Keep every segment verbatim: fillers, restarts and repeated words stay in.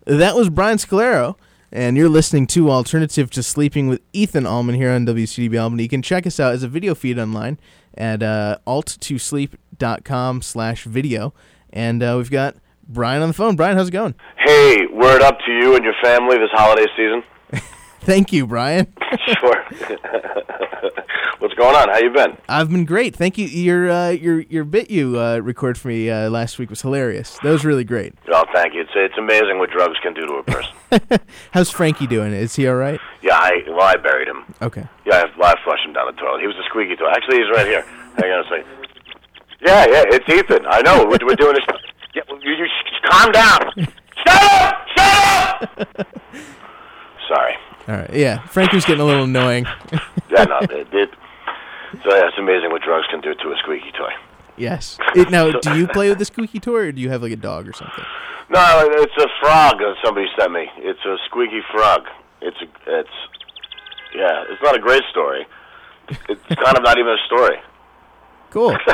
That was Brian Scalero, and you're listening to Alternative to Sleeping with Ethan Allman here on W C D B Albany. You can check us out as a video feed online at uh, alt to sleep dot com slash video. And uh, we've got Brian on the phone. Brian, how's it going? Hey, word up to you and your family this holiday season. Thank you, Brian. Sure. What's going on? How you been? I've been great. Thank you. Your uh, your your bit you uh, recorded for me uh, last week was hilarious. That was really great. Oh, thank you. It's it's amazing what drugs can do to a person. How's Frankie doing? Is he all right? Yeah, I well, I buried him. Okay. Yeah, I, I flushed him down the toilet. He was a squeaky toilet. Actually, he's right here. Hang on a second. Yeah, yeah, it's Ethan. I know. We're, we're doing this. Yeah, you, you calm down. Shut up! Shut up! Sorry. All right. Yeah, Frankie was getting a little annoying. Yeah, no, it, it, so yeah, it's amazing what drugs can do to a squeaky toy. Yes. It, now, do you play with the squeaky toy, or do you have like a dog or something? No, it's a frog that somebody sent me. It's a squeaky frog. It's a, it's, yeah, it's not a great story. It's kind of not even a story. Cool. Dude,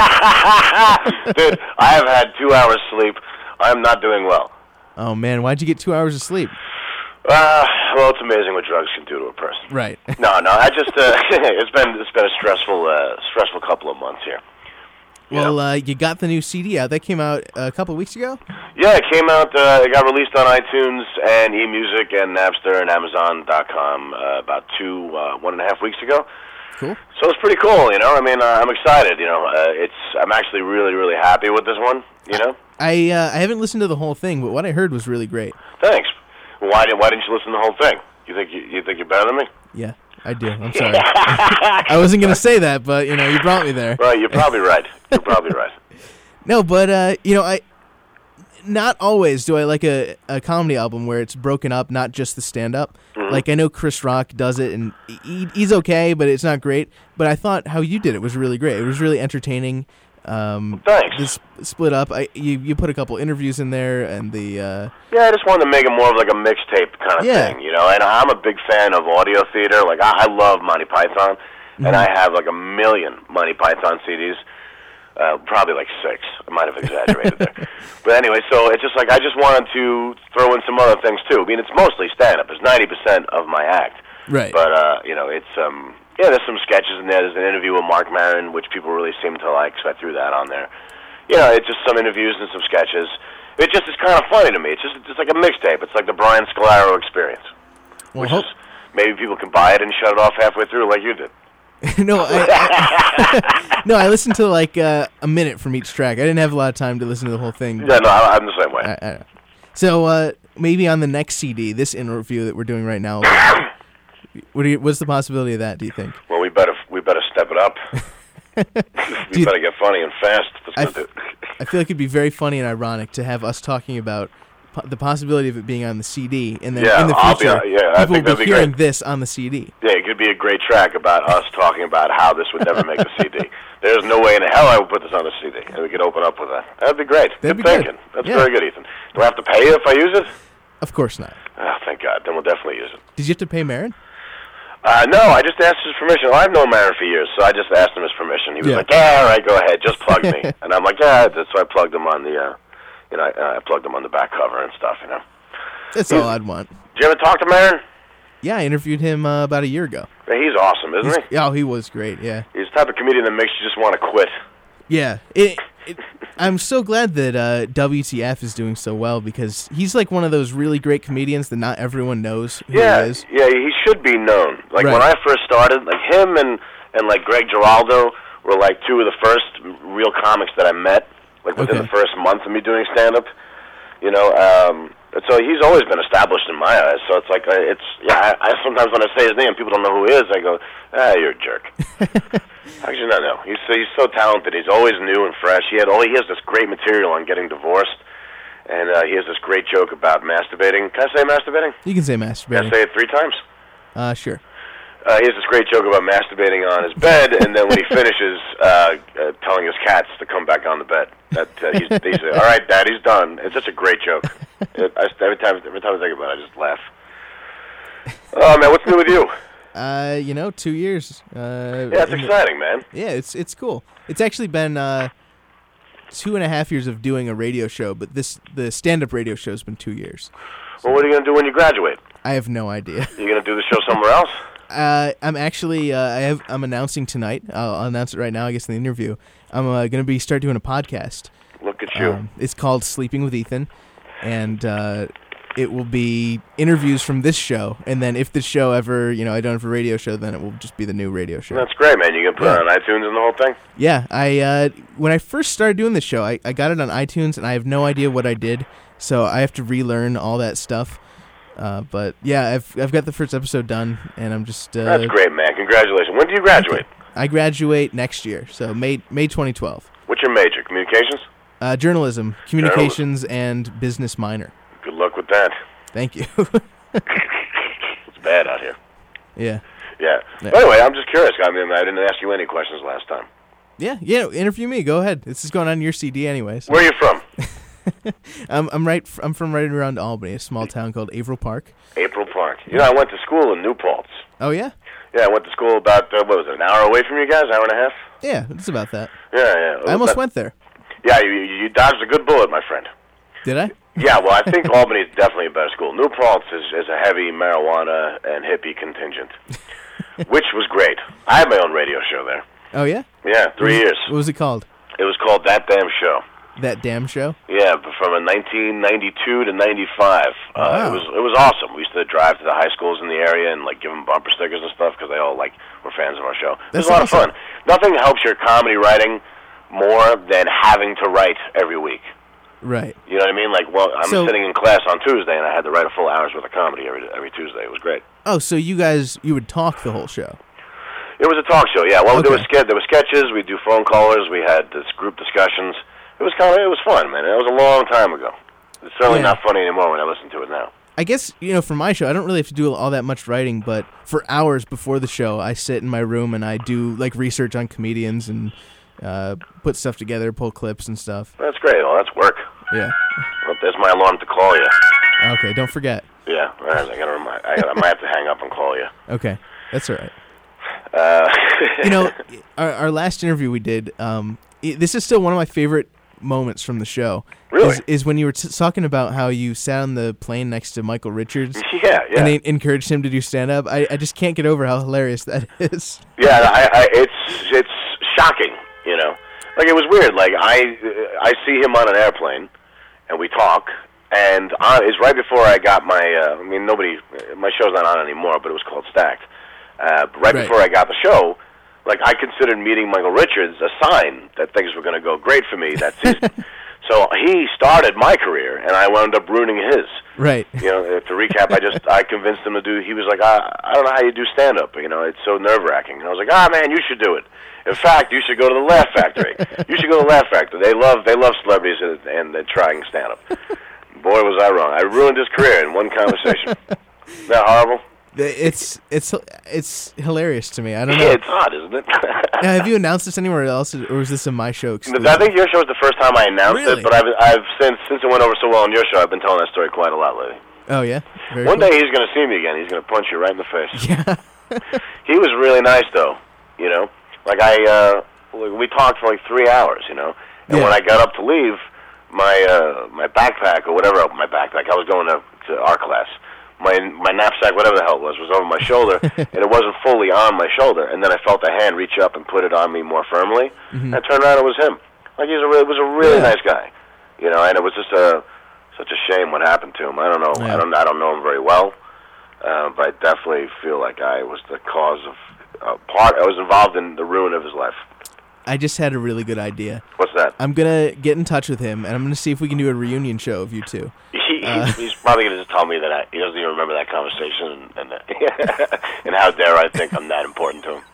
I have had two hours sleep. I am not doing well. Oh man, why'd you get two hours of sleep? Uh, well, it's amazing what drugs can do to a person. Right. No, no, I just uh, it's been it's been a stressful uh, stressful couple of months here. You well, know? uh, you got the new C D out. That came out a couple of weeks ago? Yeah, it came out. Uh, it got released on iTunes and eMusic and Napster and Amazon dot com uh, about two uh, one and a half weeks ago. Cool. So it's pretty cool, you know. I mean, uh, I'm excited. You know, uh, it's I'm actually really really happy with this one. You know. I uh, I haven't listened to the whole thing, but what I heard was really great. Thanks. Why didn't Why didn't you listen to the whole thing? You think you, you think you're better than me? Yeah, I do. I'm sorry. I wasn't gonna say that, but you know, you brought me there. Right, you're probably right. You're probably right. No, but uh, you know, I not always do I like a, a comedy album where it's broken up, not just the stand up. Mm-hmm. Like I know Chris Rock does it, and he, he's okay, but it's not great. But I thought how you did it was really great. It was really entertaining. Um, Thanks. This split up. I you, you put a couple interviews in there, and the uh, yeah, I just wanted to make it more of like a mixtape kind of yeah. thing, you know. And I'm a big fan of audio theater. Like I, I love Monty Python, mm-hmm. and I have like a million Monty Python C Ds. Uh, probably like six. I might have exaggerated there. But anyway, so it's just like I just wanted to throw in some other things too. I mean, it's mostly stand-up. It's ninety percent of my act. Right. But, uh, you know, it's, um, yeah, there's some sketches in there. There's an interview with Mark Maron, which people really seem to like, so I threw that on there. You know, it's just some interviews and some sketches. It just is kind of funny to me. It's just, it's like a mixtape. It's like the Brian Scalero experience. Well, which hope- is, maybe people can buy it and shut it off halfway through like you did. no, I, I no, I listened to like uh, a minute from each track. I didn't have a lot of time to listen to the whole thing. Yeah, no, I, I'm the same way. I, I, so uh, maybe on the next C D, this interview that we're doing right now, what do you, what's the possibility of that? Do you think? Well, we better we better step it up. we you, better get funny and fast. I, f- I feel like it'd be very funny and ironic to have us talking about po- the possibility of it being on the C D, and then yeah, in the I'll future, be, yeah, I people think will be be hearing great. this on the C D. Yeah, it could be a great track about us talking about how this would never make the C D. There's no way in hell I would put this on the C D, and we could open up with that. That'd be great. That'd good be thinking. good. That's Yeah. very good, Ethan. Do I have to pay you if I use it? Of course not. Oh, thank God. Then we'll definitely use it. Did you have to pay Maron? Uh, no, I just asked his permission. Well, I've known Maron for years, so I just asked him his permission. He was Yeah. like, yeah, all right, go ahead. Just plug me. And I'm like, yeah. So I plugged him on the, uh, you know, I, I plugged him on the back cover and stuff, you know. That's all I'd want. Did you ever talk to Maron? Yeah, I interviewed him uh, about a year ago. Yeah, he's awesome, isn't He's, he? oh, he was great, yeah. He's the type of comedian that makes you just want to quit. Yeah. It, it, I'm so glad that uh, W T F is doing so well, because he's like one of those really great comedians that not everyone knows who Yeah, he is. yeah, he should be known. Like, Right. when I first started, like, him and, and like, Greg Giraldo were, like, two of the first real comics that I met, like, within Okay. the first month of me doing stand-up, you know, um... So he's always been established in my eyes. So it's like, uh, it's, yeah, I, I sometimes when I say his name, people don't know who he is. I go, ah, you're a jerk. Actually, no, no. He's, he's so talented. He's always new and fresh. He had all, he has this great material on getting divorced. And uh, he has this great joke about masturbating. Can I say masturbating? You can say Can I masturbating. say it three times? Uh, sure. Uh, he has this great joke about masturbating on his bed, and then when he finishes, uh, uh, telling his cats to come back on the bed. That uh, he's, he's uh, all right, Daddy's done. It's such a great joke. It, I, every time, every time I think about it, I just laugh. Oh man, what's new with you? Uh, you know, two years. Uh, Yeah, it's in the- exciting, man. Yeah, it's it's cool. It's actually been uh, two and a half years of doing a radio show, but this the stand-up radio show has been two years. Well, what are you going to do when you graduate? I have no idea. You going to do the show somewhere else? Uh, I'm actually uh, I have I'm announcing tonight. I'll, I'll announce it right now. I guess in the interview, I'm uh, going to be start doing a podcast. Look at you. Um, it's called Sleeping with Ethan, and uh, it will be interviews from this show. And then if this show ever, you know, I don't have a radio show, then it will just be the new radio show. That's great, man. You can put Yeah. it on iTunes and the whole thing? Yeah, I uh, when I first started doing this show, I, I got it on iTunes, and I have no idea what I did, so I have to relearn all that stuff. Uh, but yeah, I've I've got the first episode done, and I'm just uh, That's great, man. Congratulations. When do you graduate? I graduate next year, so May May twenty twelve. What's your major? Communications? Uh, journalism, communications, and business minor. Good luck with that. Thank you. It's bad out here. yeah. Yeah. Yeah. But anyway, I'm just curious. I mean, I didn't ask you any questions last time. Yeah, yeah. Interview me. Go ahead. This is going on your C D anyway. So. Where are you from? I'm I'm right. f- I'm from right around Albany, a small town called Averill Park. April Park. You know, I went to school in New Paltz. Oh yeah. Yeah, I went to school about, uh, what was it, an hour away from you guys? Hour and a half? Yeah, it's about that. Yeah, yeah. I almost But- went there. Yeah, you, you you dodged a good bullet, my friend. Did I? Yeah, well, I think Albany is definitely a better school. New Paltz is, is a heavy marijuana and hippie contingent, which was great. I had my own radio show there. Oh yeah. Yeah, three years. What was it called? It was called That Damn Show. That damn show. Yeah, but from a nineteen ninety-two to ninety-five. Uh, Wow. It was it was awesome. We used to drive to the high schools in the area and like give them bumper stickers and stuff because they all like were fans of our show. It was That's a lot awesome. of fun. Nothing helps your comedy writing more than having to write every week. Right. You know what I mean? Like, well, I'm So- sitting in class on Tuesday and I had to write a full hour's worth of comedy every every Tuesday. It was great. Oh, so you guys you would talk the whole show. It was a talk show, yeah. Well, Okay. there was ske- there were sketches. We do phone callers. We had this group discussions. It was kind of it was fun, man. It was a long time ago. It's certainly Yeah. not funny anymore when I listen to it now. I guess, you know, for my show, I don't really have to do all that much writing, but for hours before the show, I sit in my room and I do, like, research on comedians and uh, put stuff together, pull clips and stuff. That's great. Well, that's work. Yeah. Well, there's my alarm to call you. Okay, don't forget. Yeah, all right, I gotta remind. I, gotta, I might have to hang up and call you. Okay, that's all right. Uh, You know, our, our last interview we did, um, i this is still one of my favorite moments from the show. Really? Is, is when you were t- talking about how you sat on the plane next to Michael Richards yeah, yeah, and they encouraged him to do stand-up. I, I just can't get over how hilarious that is. yeah. I, I, it's it's shocking, you know. Like it was weird. Like I I see him on an airplane, and we talk. And on, it's right before I got my. Uh, I mean, nobody. My show's not on anymore, but it was called Stacked. Uh, right, Right. before I got the show, like I considered meeting Michael Richards a sign that things were going to go great for me that season. So he started my career, and I wound up ruining his. Right. You know, to recap, I just I convinced him to do. He was like, I, I don't know how you do stand up. You know, it's so nerve wracking. And I was like, ah, man, you should do it. In fact, you should go to the Laugh Factory. You should go to the Laugh Factory. They love they love celebrities and, and they're trying stand up. Boy, was I wrong. I ruined his career in one conversation. Isn't that horrible? It's it's it's hilarious to me. I don't know. Yeah, it's odd, isn't it? Now, have you announced this anywhere else, or is this a my show exclusive? I think your show was the first time I announced Really? it, but I've I've since since it went over so well on your show, I've been telling that story quite a lot lately. Oh yeah. Very One cool. day he's going to see me again. He's going to punch you right in the face. Yeah. He was really nice, though. You know, like I, uh, we talked for like three hours. You know, and Yeah. when I got up to leave, my uh, my backpack or whatever, my backpack, I was going to, to our class. My my knapsack, whatever the hell it was, was over my shoulder, and it wasn't fully on my shoulder. And then I felt a hand reach up and put it on me more firmly. Mhm. And I turned around, it was him. Like he's a really, was a really Yeah. nice guy. You know, and it was just a such a shame what happened to him. I don't know. Yeah. I don't. I don't know him very well, uh, but I definitely feel like I was the cause of uh, part. I was involved in the ruin of his life. I just had a really good idea. What's that? I'm gonna get in touch with him, and I'm gonna see if we can do a reunion show of you two. He, Uh. he's, he's probably going to just tell me that I, he doesn't even remember that conversation, and and, uh, and how dare I think I'm that important to him?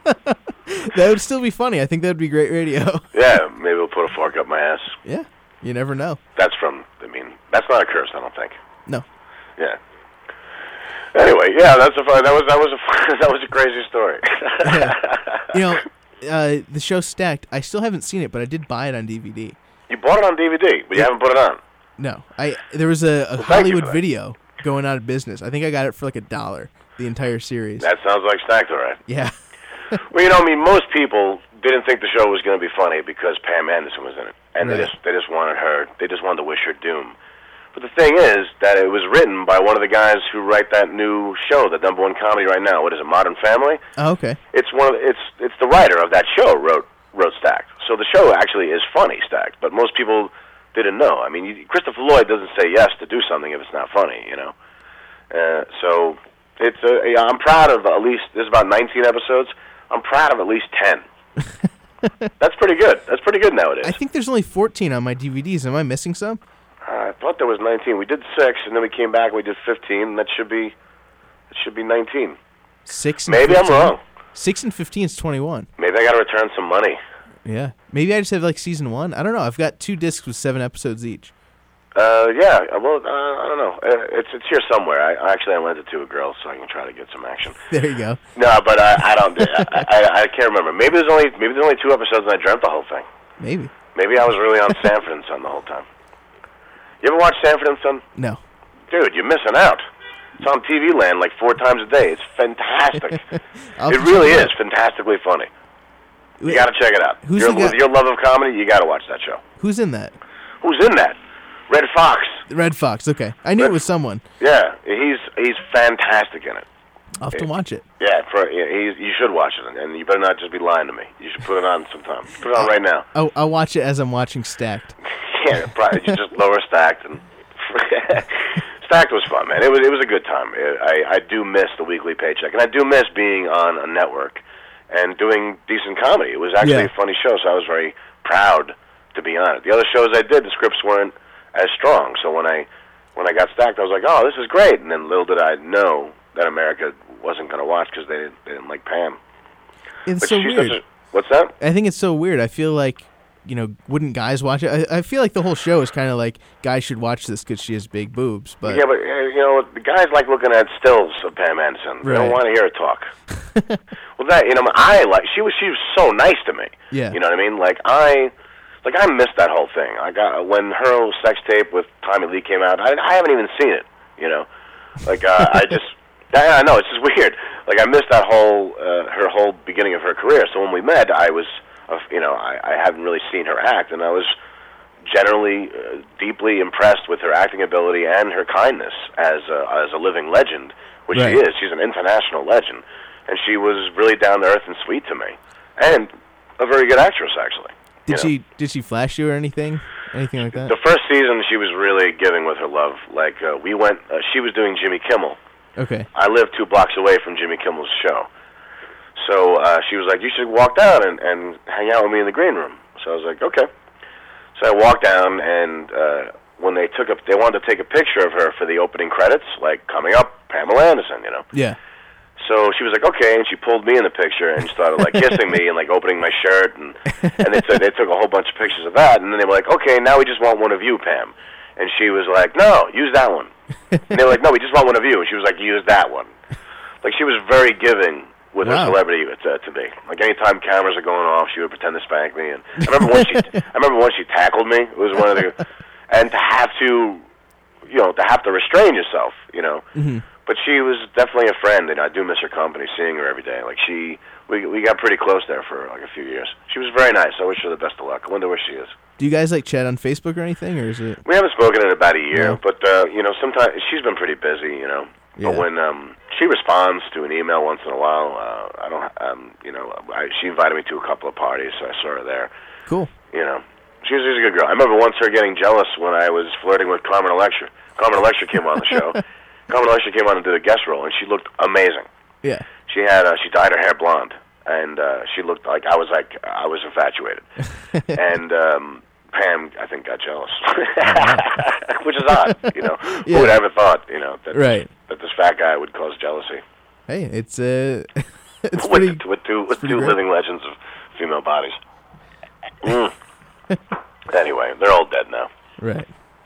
That would still be funny. I think that would be great radio. Yeah, maybe we'll put a fork up my ass. Yeah. You never know. That's from. I mean, that's not a curse. I don't think. No. Yeah. Anyway, yeah, that's a fun. That was that was a that was a crazy story. You know, uh, the show Stacked, I still haven't seen it, but I did buy it on D V D. You bought it on D V D, but you haven't put it on. No. I There was a, a Well, thank you Hollywood for that. video going out of business. I think I got it for like a dollar, the entire series. That sounds like Stacked, all right. Yeah. Well, you know, I mean, most people didn't think the show was going to be funny because Pam Anderson was in it, and Right. they just they just wanted her. They just wanted to wish her doom. But the thing is that it was written by one of the guys who write that new show, the number one comedy right now. What is it, Modern Family? Oh, okay. It's one. Of, it's it's the writer of that show wrote wrote Stacked. So the show actually is funny, Stacked. But most people didn't know. I mean, you, Christopher Lloyd doesn't say yes to do something if it's not funny, you know. Uh, so it's uh, yeah, I'm proud of at least. There's about nineteen episodes. I'm proud of at least ten. That's pretty good. That's pretty good nowadays. I think there's only fourteen on my D V Ds. Am I missing some? Uh, I thought there was nineteen. We did six, and then we came back and we did fifteen, and that should be that should be nineteen. Six and Maybe fifteen? I'm wrong. Six and fifteen is twenty-one. Maybe I got to return some money. Yeah. Maybe I just have, like, season one. I don't know. I've got two discs with seven episodes each. Uh, yeah. Well, uh, I don't know. Uh, it's it's here somewhere. I I actually I lent it to a girl so I can try to get some action. There you go. No, but I I don't. I, I I can't remember. Maybe there's only maybe there's only two episodes and I dreamt the whole thing. Maybe. Maybe I was really on Sanford and Son the whole time. You ever watch Sanford and Son? No. Dude, you're missing out. It's on T V Land like four times a day. It's fantastic. I'll It really is fantastically funny. You got to check it out. Who's Your, the guy- with your love of comedy, you got to watch that show. Who's in that? Who's in that? Red Fox. Red Fox. Okay. I knew Red- it was someone. Yeah, he's he's fantastic in it. I'll have to watch it. Yeah, for, yeah he's, you should watch it, and you better not just be lying to me. You should put it on sometime. Put it on right now. Oh, I'll watch it as I'm watching Stacked. Yeah, probably you just lower Stacked and Stacked was fun, man. It was it was a good time. It, I I do miss the weekly paycheck, and I do miss being on a network and doing decent comedy. It was actually Yeah. a funny show, so I was very proud to be on it. The other shows I did, the scripts weren't as strong, so when I when I got Stacked, I was like, oh, this is great. And then little did I know that America wasn't going to watch because they didn't, they didn't like Pam. It's But so she's weird. such a- what's that? I think it's so weird. I feel like, you know, wouldn't guys watch it? I, I feel like the whole show is kind of like guys should watch this because she has big boobs. But Yeah, but uh, you know, the guys like looking at stills of Pam Anderson. They Right. don't want to hear her talk. Well, that you know, I like she was she was so nice to me. Yeah. You know what I mean? Like I, like I missed that whole thing. I got when her sex tape with Tommy Lee came out. I, I haven't even seen it. You know, like uh, I just. I, I know it's just weird. Like I missed that whole uh, her whole beginning of her career. So when we met, I was, uh, you know, I, I hadn't really seen her act, and I was generally uh, deeply impressed with her acting ability and her kindness as a, as a living legend, which Right. she is. She's an international legend, and she was really down to earth and sweet to me, and a very good actress actually. did you know. she did she flash you or anything? Anything like that? The first season, she was really giving with her love. Like uh, we went, uh, she was doing Jimmy Kimmel. Okay. I live two blocks away from Jimmy Kimmel's show. So uh, she was like, you should walk down and, and hang out with me in the green room. So I was like, okay. So I walked down, and uh, when they took a, they wanted to take a picture of her for the opening credits, like coming up, Pamela Anderson, you know. Yeah. So she was like, okay, and she pulled me in the picture and started like kissing me and like opening my shirt, and and they took they took a whole bunch of pictures of that, and then they were like, okay, now we just want one of you, Pam. And she was like, no, use that one. And they were like, no, we just want one of you. And she was like, use that one. Like, she was very giving with Wow. her celebrity to, to me. Like, anytime cameras are going off, she would pretend to spank me. And I remember when she, I remember when she tackled me. It was one of the, and to have to, you know, to have to restrain yourself, you know. Mm-hmm. But she was definitely a friend, and I do miss her company, seeing her every day. Like, she, we we got pretty close there for like a few years. She was very nice. I wish her the best of luck. I wonder where she is. Do you guys like chat on Facebook or anything, or is it? We haven't spoken in about a year, No. but uh, you know, sometimes she's been pretty busy, you know. Yeah. But when um, she responds to an email once in a while, uh, I don't, um, you know, I, she invited me to a couple of parties, so I saw her there. Cool. You know, she was, she was a good girl. I remember once her getting jealous when I was flirting with Carmen Electra. Carmen Electra came on the show. Carmen Electra came on and did a guest role, and she looked amazing. Yeah. She had, uh, she dyed her hair blonde, and uh, she looked like I was like I was infatuated, and. Um, Pam, I think, got jealous, which is odd. You know, Yeah. who would ever thought, you know, that Right. that this fat guy would cause jealousy Hey, it's uh, it's with, pretty. with two with pretty two great. living legends of female bodies. Mm. Anyway, they're all dead now. Right.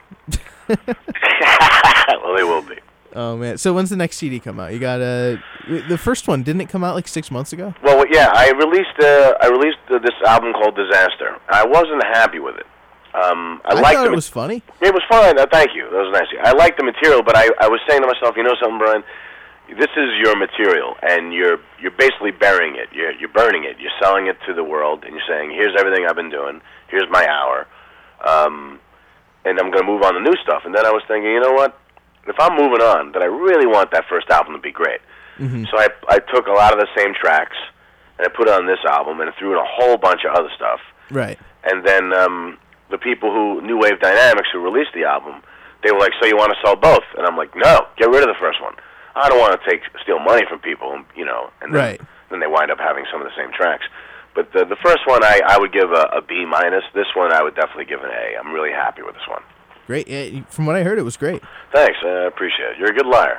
Well, they will be. Oh man. So when's the next C D come out? You got uh, the first one didn't it come out like six months ago? Well, yeah, I released uh, I released uh, this album called Disaster. I wasn't happy with it. Um, I, I liked thought the it was funny. It was fine. Uh, thank you. That was nice. I liked the material, but I, I was saying to myself, you know something, Brian? this is your material, and you're you're basically burying it. You're you're burning it. You're selling it to the world, and you're saying, "Here's everything I've been doing. Here's my hour, um, and I'm going to move on to new stuff." And then I was thinking, you know what? If I'm moving on, then I really want that first album to be great. Mm-hmm. So I I took a lot of the same tracks and I put it on this album, and threw in a whole bunch of other stuff. Right. And then um, the people who New Wave Dynamics, who released the album, they were like, "So you want to sell both?" And I'm like, "No, get rid of the first one. I don't want to take steal money from people, you know." And then, right. then they wind up having some of the same tracks. But the the first one, I, I would give a, a B minus. This one, I would definitely give an A. I'm really happy with this one. Great. Yeah, from what I heard, it was great. Thanks. I appreciate it. You're a good liar.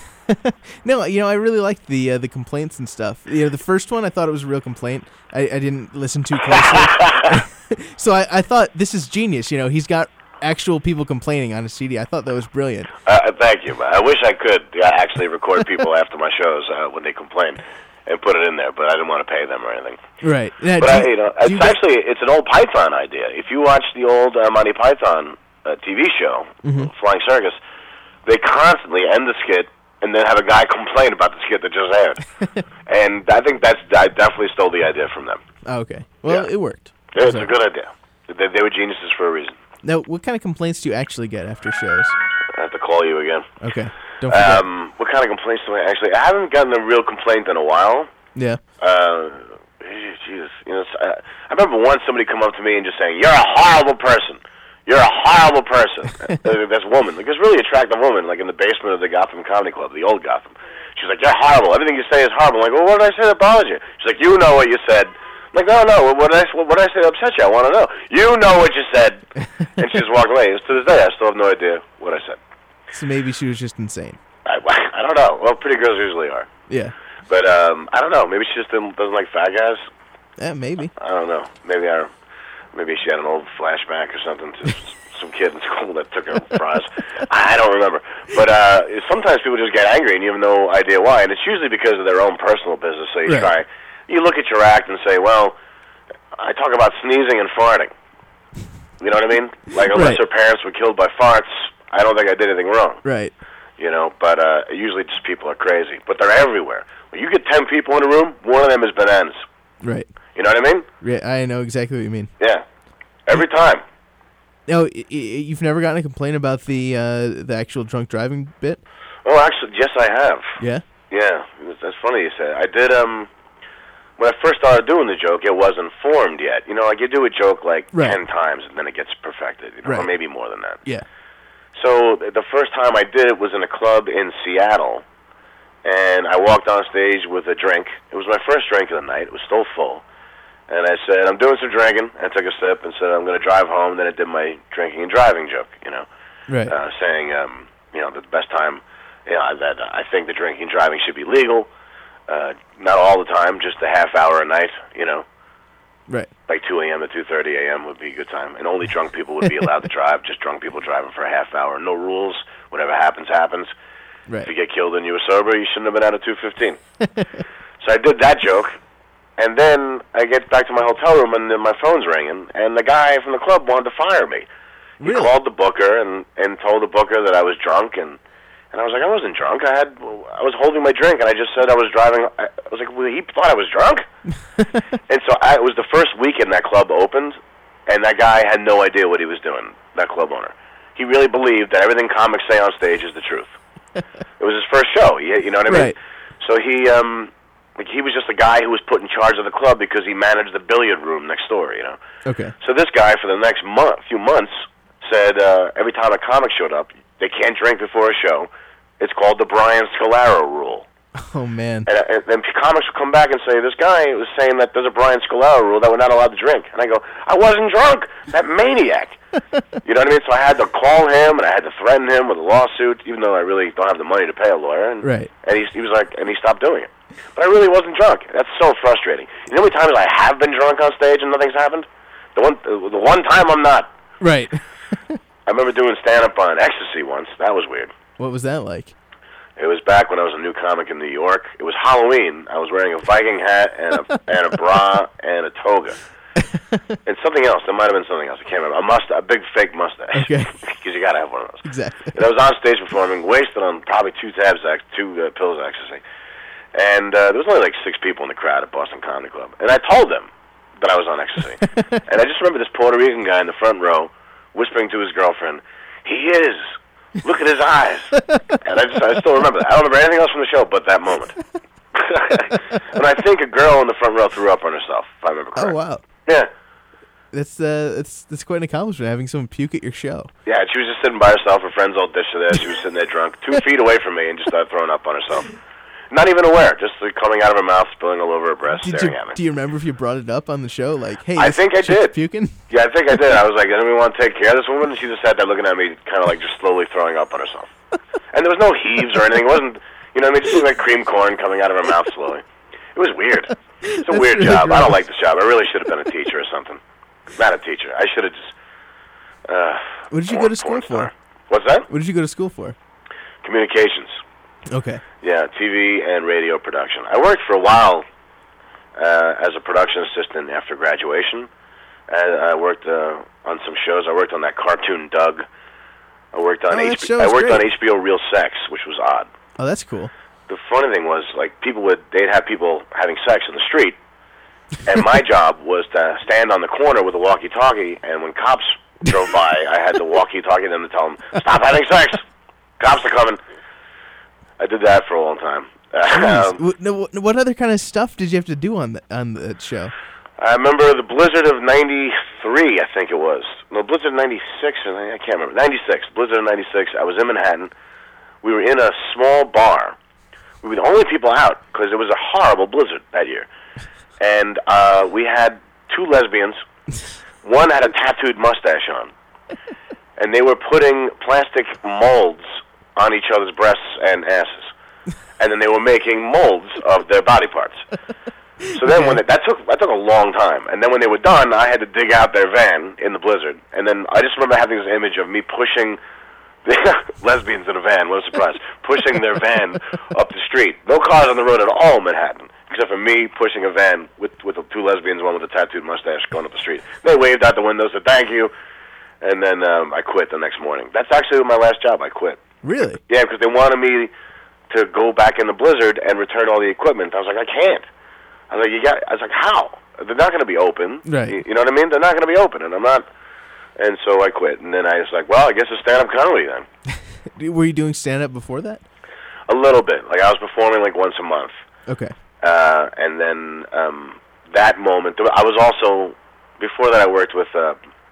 No, you know, I really liked the uh, the complaints and stuff. You know, the first one, I thought it was a real complaint. I, I didn't listen too closely. So I, I thought, this is genius. You know, he's got actual people complaining on his C D. I thought that was brilliant. Uh, thank you. I wish I could uh, actually record people after my shows uh, when they complain and put it in there, but I didn't want to pay them or anything. Right. Yeah, but do I, you, you know, it's you actually it's an old Python idea. If you watch the old uh, Monty Python uh, T V show, mm-hmm. Flying Circus, they constantly end the skit and then have a guy complain about the skit that just aired. And I think that's I definitely stole the idea from them. Oh, okay. Well, yeah. it worked. It's so. a good idea. They, they were geniuses for a reason. Now, what kind of complaints do you actually get after shows? I have to call you again. Okay. Don't forget. Um, what kind of complaints do I actually... I haven't gotten a real complaint in a while. Yeah. Uh, Jesus. You know, I, I remember once somebody come up to me and just saying, "You're a horrible person. You're a horrible person." This woman, like this really attractive woman, like in the basement of the Gotham Comedy Club, the old Gotham. She's like, "You're horrible. Everything you say is horrible." I'm like, "Well, what did I say that bothered you?" She's like, "You know what you said." I'm like, "No, no. What did I? What did I say that upset you? I want to know." "You know what you said." And she just walked away. To this day, I still have no idea what I said. So maybe she was just insane. I, I don't know. Well, pretty girls usually are. Yeah. But um, I don't know. Maybe she just didn't, doesn't like fat guys. Yeah, maybe. I don't know. Maybe I. Maybe she had an old flashback or something to some kid in school that took her prize. I don't remember. But uh, sometimes people just get angry and you have no idea why. And it's usually because of their own personal business. So you right. try, you look at your act and say, well, I talk about sneezing and farting. You know what I mean? Like, unless right. her parents were killed by farts, I don't think I did anything wrong. Right. You know, but uh, usually just people are crazy. But they're everywhere. When you get ten people in a room, one of them is bananas. Right. You know what I mean? Yeah, I know exactly what you mean. Yeah. Every time. No, you've never gotten a complaint about the uh, the actual drunk driving bit? Oh, actually, yes, I have. Yeah? Yeah. That's funny you said. I did, um, when I first started doing the joke, it wasn't formed yet. You know, like you do a joke like right. ten times and then it gets perfected, you know, right. or maybe more than that. Yeah. So the first time I did it was in a club in Seattle, and I walked on stage with a drink. It was my first drink of the night. It was still full. And I said, "I'm doing some drinking." I took a sip and said, "I'm going to drive home." Then I did my drinking and driving joke, you know, right. uh, saying, um, you know, the best time, you know, that I think the drinking and driving should be legal. Uh, not all the time, just a half hour a night, you know. Right. Like two a.m. to two thirty a.m. would be a good time. And only drunk people would be allowed to drive, just drunk people driving for a half hour. No rules. Whatever happens, happens. Right. If you get killed and you were sober, you shouldn't have been out at two fifteen. So I did that joke. And then I get back to my hotel room, and then my phone's ringing, and the guy from the club wanted to fire me. He really? called the booker and, and told the booker that I was drunk, and, and I was like, I wasn't drunk. I had I was holding my drink, and I just said I was driving. I, I was like, well, he thought I was drunk? And so I, it was the first weekend that club opened, and that guy had no idea what he was doing, that club owner. He really believed that everything comics say on stage is the truth. It was his first show, you, you know what I mean? Right. So he... um. Like, he was just a guy who was put in charge of the club because he managed the billiard room next door, you know? Okay. So this guy, for the next month, few months, said uh, every time a comic showed up, they can't drink before a show. It's called the Brian Scalaro rule. Oh, man. And, and then comics would come back and say, this guy was saying that there's a Brian Scalaro rule that we're not allowed to drink. And I go, I wasn't drunk. That maniac. You know what I mean? So I had to call him, and I had to threaten him with a lawsuit, even though I really don't have the money to pay a lawyer. And, right. And he, he was like, and he stopped doing it. But I really wasn't drunk. That's so frustrating. You know how many times I have been drunk on stage and nothing's happened? The one, the one time I'm not. Right. I remember doing stand-up on Ecstasy once. That was weird. What was that like? It was back when I was a new comic in New York. It was Halloween. I was wearing a Viking hat and a, and a bra and a toga. and something else. There might have been something else. I can't remember. A mustache, a big fake mustache. Okay. Because you got to have one of those. Exactly. And I was on stage performing, wasted on probably two tabs, two uh, pills of ecstasy. And uh, there was only like six people in the crowd at Boston Comedy Club. And I told them that I was on ecstasy. And I just remember this Puerto Rican guy in the front row whispering to his girlfriend, "He is. Look at his eyes." And I just, I still remember that. I don't remember anything else from the show but that moment. And I think a girl in the front row threw up on herself, if I remember correctly. Oh, wow. Yeah. That's uh, that's that's quite an accomplishment, having someone puke at your show. Yeah, she was just sitting by herself. Her friends all dished her there. She was sitting there drunk, two feet away from me, and just started throwing up on herself. Not even aware, just like, coming out of her mouth, spilling all over her breast, Did staring you, at me. Do you remember if you brought it up on the show? Like, hey, I this think I chick's did. puking? Yeah, I think I did. I was like, "Anyone want to take care of this woman?" And she just sat there looking at me, kind of like just slowly throwing up on herself. And there was no heaves or anything. It wasn't, you know what I mean? It just looked like cream corn coming out of her mouth slowly. It was weird. It's a That's weird really job. gross. I don't like this job. I really should have been a teacher or something. Not a teacher. I should have just... Uh, What did you porn- go to school porn for? star. What's that? What did you go to school for? Communications. Okay. Yeah, T V and radio production. I worked for a while uh, as a production assistant after graduation. And I worked uh, on some shows. I worked on that cartoon Doug. I worked on Oh, that H B- show I is worked great. on H B O Real Sex, which was odd. Oh, that's cool. The funny thing was, like, people would they'd have people having sex in the street, and my job was to stand on the corner with a walkie-talkie, and when cops drove by, I had to walkie-talkie them to tell them, "Stop having sex! Cops are coming." I did that for a long time. Jeez. Um, What, no, what other kind of stuff did you have to do on the, on that show? I remember the Blizzard of ninety-three, I think it was. No, Blizzard of ninety-six, or I can't remember. ninety-six, Blizzard of ninety-six. I was in Manhattan. We were in a small bar. We were the only people out because it was a horrible blizzard that year. And uh, we had two lesbians. One had a tattooed mustache on. And they were putting plastic molds on each other's breasts and asses. And then they were making molds of their body parts. So then, when they, that took that took a long time, and then when they were done, I had to dig out their van in the blizzard, and then I just remember having this image of me pushing the lesbians in a van. What a surprise! Pushing their van up the street. No cars on the road at all in Manhattan, except for me pushing a van with with the two lesbians, one with a tattooed mustache, going up the street. They waved out the window, said thank you, and then um, I quit the next morning. That's actually my last job. I quit. Really? Yeah, because they wanted me to go back in the blizzard and return all the equipment. I was like, I can't. I was like, you got. I was like, how? They're not going to be open. Right. You, you know what I mean? They're not going to be open, and I'm not. And so I quit. And then I was like, well, I guess it's stand-up comedy then. Were you doing stand-up before that? A little bit. Like I was performing like once a month. Okay. Uh, and then um, that moment, I was also before that I worked with uh,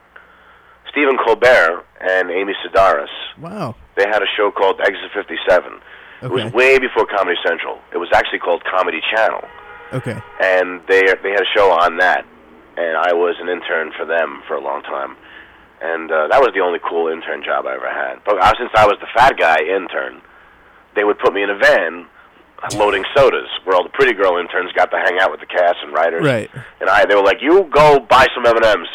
Stephen Colbert and Amy Sedaris. Wow. They had a show called Exit fifty-seven. It Okay. was way before Comedy Central. It was actually called Comedy Channel. Okay. And they they had a show on that, and I was an intern for them for a long time, and uh, that was the only cool intern job I ever had. But uh, since I was the fat guy intern, they would put me in a van loading sodas, where all the pretty girl interns got to hang out with the cast and writers. Right. And I, they were like, "You go buy some M and M's."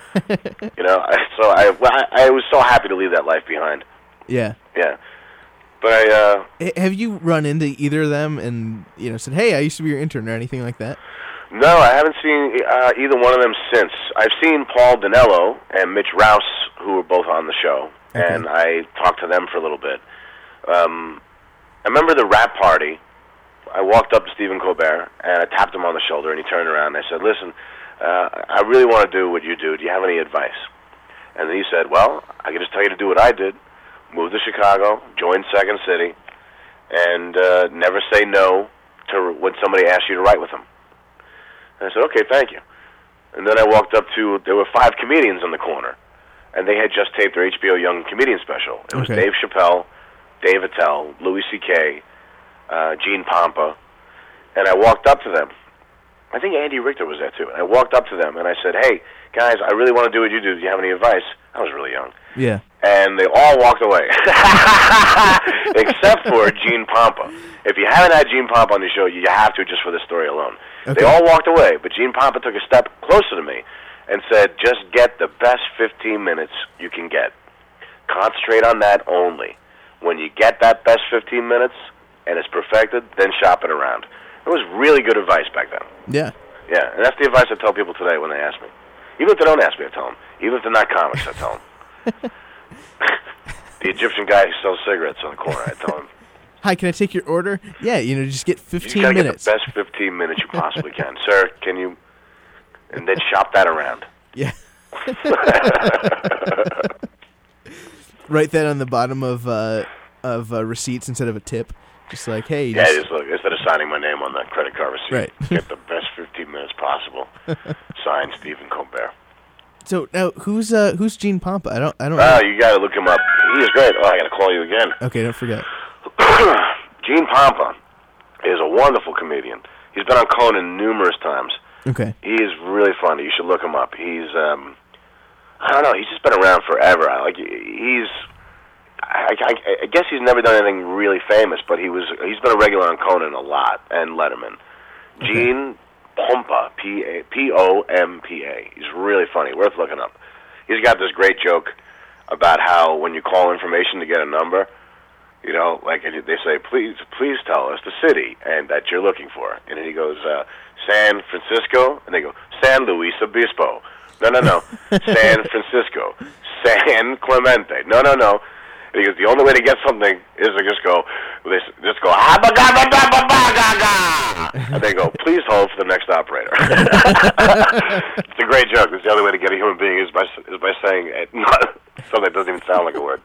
You know, so I, well, I I was so happy to leave that life behind. Yeah. Yeah. But I, uh, H- Have you run into either of them and, you know, said, hey, I used to be your intern or anything like that? no, I haven't seen uh, either one of them since. I've seen Paul Dinello and Mitch Rouse, who were both on the show, Okay. and I talked to them for a little bit. Um, I remember the rap party. I walked up to Stephen Colbert, and I tapped him on the shoulder, and he turned around, and I said, listen, uh, I really want to do what you do. Do you have any advice? And then he said, well, I can just tell you to do what I did. Move to Chicago, join Second City, and uh, never say no to when somebody asks you to write with them. And I said, okay, thank you. And then I walked up to, there were five comedians in the corner, and they had just taped their H B O Young Comedian special. It was Okay. Dave Chappelle, Dave Attell, Louis C K, uh, Gene Pompa, and I walked up to them. I think Andy Richter was there, too. And I walked up to them, and I said, hey, guys, I really want to do what you do. Do you have any advice? I was really young. Yeah. And they all walked away, except for Gene Pompa. If you haven't had Gene Pompa on the show, you have to just for this story alone. Okay. They all walked away, but Gene Pompa took a step closer to me and said, just get the best fifteen minutes you can get. Concentrate on that only. When you get that best fifteen minutes and it's perfected, then shop it around. It was really good advice back then. Yeah. Yeah, and that's the advice I tell people today when they ask me. Even if they don't ask me, I tell them. Even if they're not comics, I tell them. The Egyptian guy who sells cigarettes on the corner, I tell him. Hi, can I take your order? Yeah, you know, just get fifteen you minutes. You gotta get the best fifteen minutes you possibly can. Sir, can you... And then shop that around. Yeah. Write that on the bottom of uh, of uh, receipts instead of a tip. Just like, hey. Yeah, just... just look, instead of signing my name on the credit card receipt, right. Get the best fifteen minutes possible. Signed, Stephen Colbert. So now, who's uh, who's Gene Pompa? I don't, I don't. Ah, uh, know. you gotta look him up. He is great. Oh, I gotta call you again. Okay, don't forget. Gene Pompa is a wonderful comedian. He's been on Conan numerous times. Okay. He is really funny. You should look him up. He's, um, I don't know. He's just been around forever. Like he's, I, I, I guess he's never done anything really famous, but he was. He's been a regular on Conan a lot and Letterman. Okay. Gene Pompa, P A P O M P A. He's really funny. Worth looking up. He's got this great joke about how when you call information to get a number, you know, like they say, please, please tell us the city and that you're looking for, and then he goes, uh, San Francisco, and they go, San Luis Obispo. No, no, no, San Francisco. San Clemente. No, no, no. And he goes, the only way to get something is to just go, they just go, and they go, please hold for the next operator. It's a great joke. It's the only way to get a human being is by is by saying something that doesn't even sound like a word.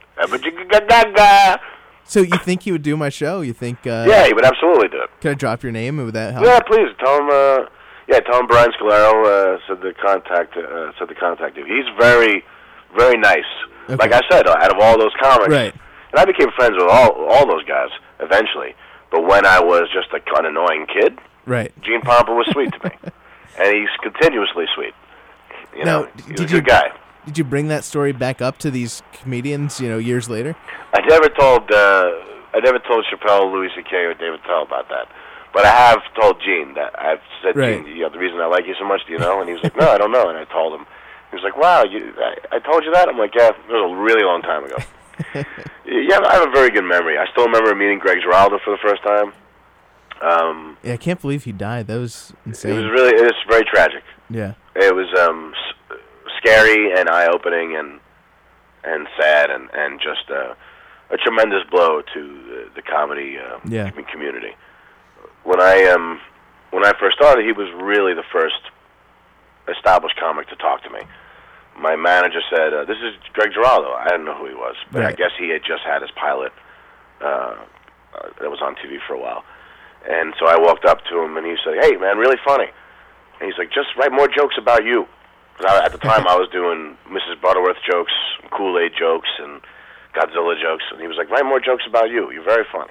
So you think he would do my show? You think? Uh, yeah, he would absolutely do it. Can I drop your name? Would that help? Yeah, please tell him. Uh, yeah, tell him Brian Scalero uh, said the contact uh, said the contact you. He's very, very nice. Okay. Like I said, out of all those comics, right. And I became friends with all all those guys eventually. But when I was just a kind of annoying kid, right, Gene Pompa was sweet to me, and he's continuously sweet. You now, know, he's did a you, good guy. Did you bring that story back up to these comedians, you know, years later? I never told uh, I never told Chappelle, Louis C K, or David Tell about that. But I have told Gene that. I've said, right. Gene, you know, the reason I like you so much, do you know? And he was like, no, I don't know. And I told him. He was like, wow, you, I, I told you that? I'm like, yeah, it was a really long time ago. Yeah, I have a very good memory. I still remember meeting Greg Giraldo for the first time. Um, yeah, I can't believe he died. That was insane. It was really, it was very tragic. Yeah. It was um, s- scary and eye-opening and and sad and, and just uh, a tremendous blow to the, the comedy uh, yeah. community. When I um, when I first started, he was really the first established comic to talk to me. My manager said, uh, this is Greg Giraldo. I didn't know who he was, but right. I guess he had just had his pilot uh, uh, that was on T V for a while. And so I walked up to him, and he said, hey, man, really funny. And he's like, just write more jokes about you. Because at the time, I was doing Missus Butterworth jokes, Kool-Aid jokes, and Godzilla jokes. And he was like, write more jokes about you. You're very funny.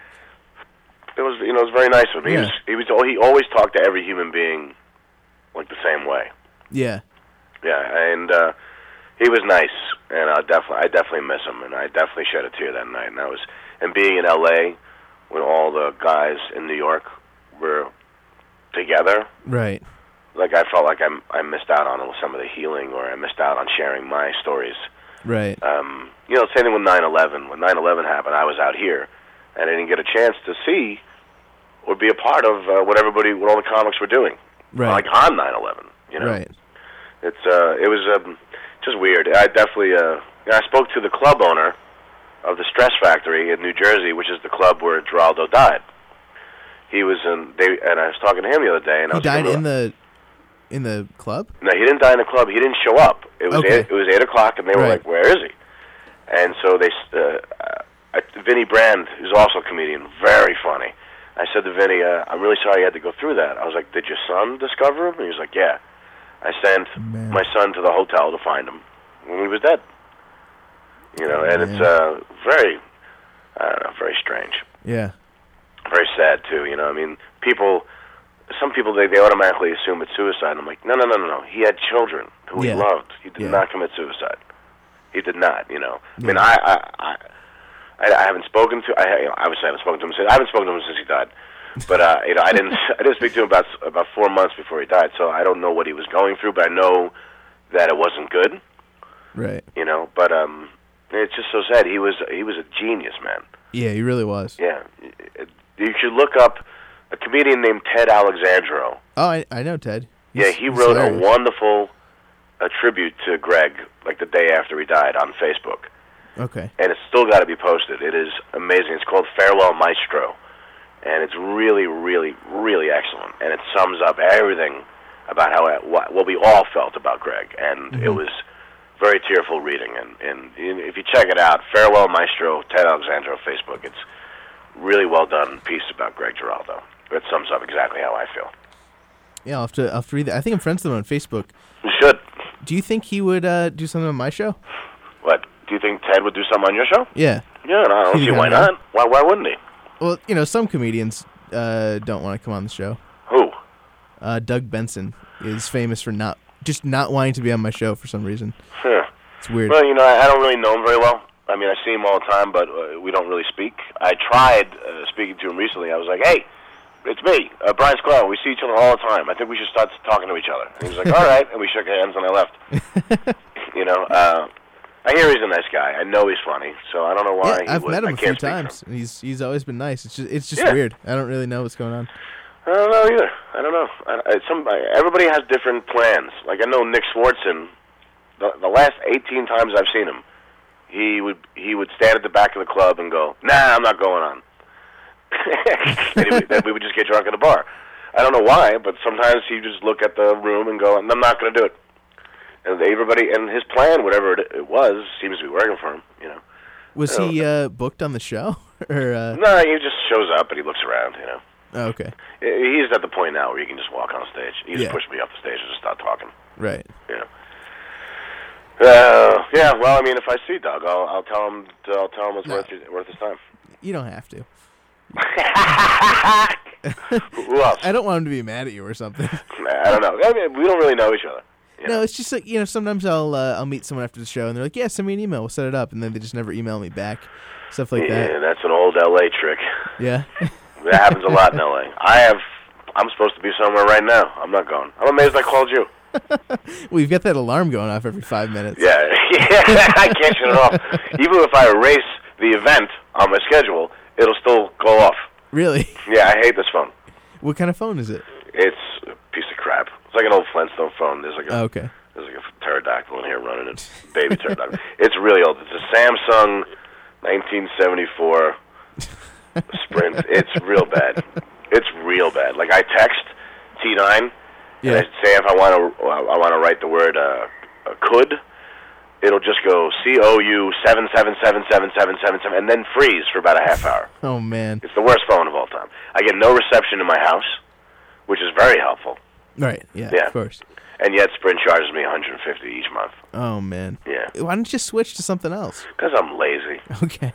It was, you know, it was very nice of him. Yeah. He was, he was, he always talked to every human being like the same way. Yeah. Yeah, and uh, he was nice, and I definitely, I definitely miss him, and I definitely shed a tear that night. And I was, and being in L A when all the guys in New York were together, right? Like I felt like I, I missed out on some of the healing, or I missed out on sharing my stories. Right. Um, you know, same thing with nine eleven. When nine eleven happened, I was out here, and I didn't get a chance to see or be a part of uh, what everybody, what all the comics were doing, right? Like on nine eleven, you know. Right. It's uh, it was um, just weird. I definitely, uh, I spoke to the club owner of the Stress Factory in New Jersey, which is the club where Giraldo died. He was in, they, and I was talking to him the other day, and he I was died like, in the in the club. No, he didn't die in the club. He didn't show up. It was okay. eight, it was eight o'clock, and they were right. like, "Where is he?" And so they, uh, uh, Vinny Brand, who's also a comedian, very funny. I said to Vinny, uh, "I'm really sorry you had to go through that." I was like, "Did your son discover him?" And he was like, "Yeah." I sent Man. my son to the hotel to find him, and he was dead. You know, and Man. it's uh, very, I don't know, very strange. Yeah. Very sad too. You know, I mean, people. Some people they, they automatically assume it's suicide. And I'm like, no, no, no, no, no. He had children who yeah. he loved. He did yeah. not commit suicide. He did not. You know, yeah. I mean, I, I, I, I haven't spoken to. I, you know, obviously, I haven't spoken to him since. I haven't spoken to him since he died. But uh, you know, I didn't. I didn't speak to him about about four months before he died. So I don't know what he was going through, but I know that it wasn't good. Right. You know, but um, it's just so sad. He was he was a genius, man. Yeah, he really was. Yeah, you should look up a comedian named Ted Alexandro. Oh, I, I know Ted. He's, yeah, he wrote a wonderful a tribute to Greg, like the day after he died, on Facebook. Okay. And it's still got to be posted. It is amazing. It's called Farewell Maestro, and it's really, really, really excellent. And it sums up everything about how it, what, what we all felt about Greg, and mm-hmm. it was very tearful reading. And, and if you check it out, Farewell Maestro, Ted Alexandro, Facebook, it's really well done piece about Greg Giraldo. It sums up exactly how I feel. Yeah, I'll have to, I'll have to read that. I think I'm friends with him on Facebook. You should. Do you think he would uh, do something on my show? What? Do you think Ted would do something on your show? Yeah. Yeah, no, I don't see why not. Why, why wouldn't he? Well, you know, some comedians uh, don't want to come on the show. Who? Uh, Doug Benson is famous for not just not wanting to be on my show for some reason. Huh. It's weird. Well, you know, I don't really know him very well. I mean, I see him all the time, but uh, we don't really speak. I tried uh, speaking to him recently. I was like, hey, it's me, uh, Brian Sklar. We see each other all the time. I think we should start talking to each other. And he was like, all right, and we shook hands, and I left. You know, uh, I hear he's a nice guy. I know he's funny, so I don't know why. Yeah, he I've would. met him I a can't few speak times. And he's he's always been nice. It's just it's just Yeah. weird. I don't really know what's going on. I don't know either. I don't know. I, I, some everybody has different plans. Like I know Nick Swartzen. The, the last eighteen times I've seen him, he would he would stand at the back of the club and go, "Nah, I'm not going on." And he would, then we would just get drunk at a bar. I don't know why, but sometimes he'd just look at the room and go, "I'm not going to do it." And everybody and his plan, whatever it, it was, seems to be working for him. You know. Was So- he uh, booked on the show? or uh... No, he just shows up and he looks around. You know. oh, okay. He's at the point now where he can just walk on stage. He just Yeah. pushed me off the stage and just start talking. Right. Yeah. Uh, yeah. Well, I mean, if I see Doug, I'll, I'll tell him. To, I'll tell him it's No. worth his, worth his time. You don't have to. Who else? I don't want him to be mad at you or something. I don't know. I mean, we don't really know each other. You know? No, it's just like, you know, sometimes I'll uh, I'll meet someone after the show and they're like, yeah, send me an email, we'll set it up, and then they just never email me back, stuff like yeah, that. that's an old L A trick. Yeah. That happens a lot in L A. I have. I'm supposed to be somewhere right now. I'm not going. I'm amazed I called you. Well, you've got that alarm going off every five minutes. Yeah, yeah. I can't shut it off. Even if I erase the event on my schedule, it'll still go off. Really? Yeah, I hate this phone. What kind of phone is it? It's a piece of crap. It's like an old Flintstone phone. There's like a Oh, okay. there's like a pterodactyl in here running it. Baby pterodactyl. It's really old. It's a Samsung nineteen seventy-four Sprint. It's real bad. It's real bad. Like I text T nine, Yeah. and I say if I want to I want to write the word uh, uh, could, it'll just go C O U seven seven seven seven seven seven seven and then freeze for about a half hour. Oh, man. It's the worst phone of all time. I get no reception in my house, which is very helpful. Right, yeah, Yeah. of course. And yet Sprint charges me one hundred fifty each month. Oh, man. Yeah. Why don't you switch to something else? Because I'm lazy. Okay.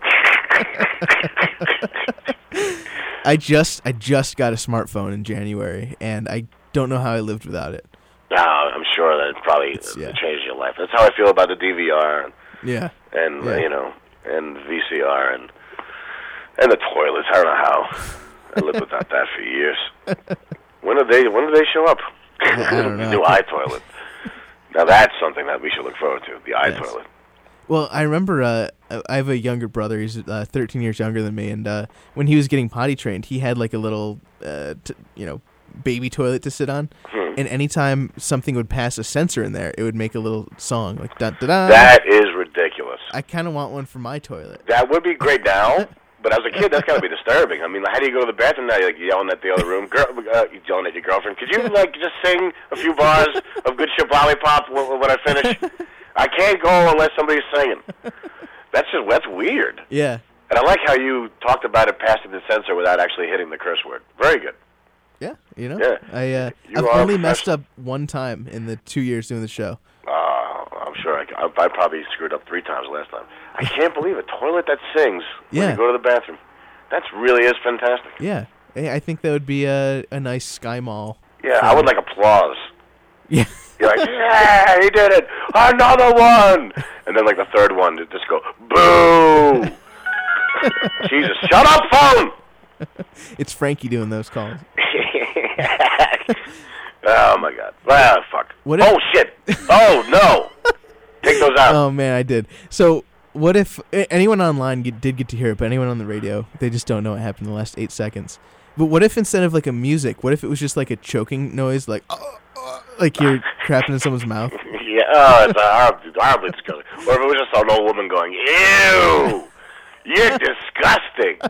I just I just got a smartphone in January, and I don't know how I lived without it. No, I'm sure that it probably It's- yeah. changed your life. That's how I feel about the D V R and, Yeah. and uh, Yeah. you know, and V C R and and the toilets. I don't know how. I lived without that for years. When did they When did they show up? I don't know. New iToilet. Now that's something that we should look forward to. The Yes. iToilet. Well, I remember uh, I have a younger brother. He's uh, thirteen years younger than me, and uh, when he was getting potty trained, he had like a little, uh, t- you know, baby toilet to sit on. Hmm. And anytime something would pass a sensor in there, it would make a little song like da da da. That is ridiculous. I kind of want one for my toilet. That would be great now, but as a kid, that's got to be disturbing. I mean, how do you go to the bathroom now? You're like yelling at the other room, girl, uh, you're yelling at your girlfriend. Could you like just sing a few bars of Good Ship Lollipop when, when I finish? I can't go unless somebody's singing. That's just that's weird. Yeah. And I like how you talked about it passing the censor without actually hitting the curse word. Very good. Yeah, you know. Yeah. I uh, You I've are a only messed professional. up one time in the two years doing the show. Uh, I'm sure I, I, I probably screwed up three times last time. I can't believe a toilet that sings when Yeah. you go to the bathroom. That really is fantastic. Yeah, I I think that would be a a nice Sky Mall. Yeah, I would like applause. Yeah. You're like, yeah, he did it. Another one. And then like the third one, to just go, boo. Jesus, shut up, phone. It's Frankie doing those calls. Oh my God. Well, fuck. What if- Oh shit. Oh no. Take those out. Oh man, I did. So what if a- anyone online get, did get to hear it, but anyone on the radio, they just don't know what happened in the last eight seconds. But what if instead of like a music, what if it was just like a choking noise, like oh, oh, like you're crapping in someone's mouth? Yeah, oh, it's horribly, horribly disgusting. Or if it was just an old woman going, ew, you're disgusting.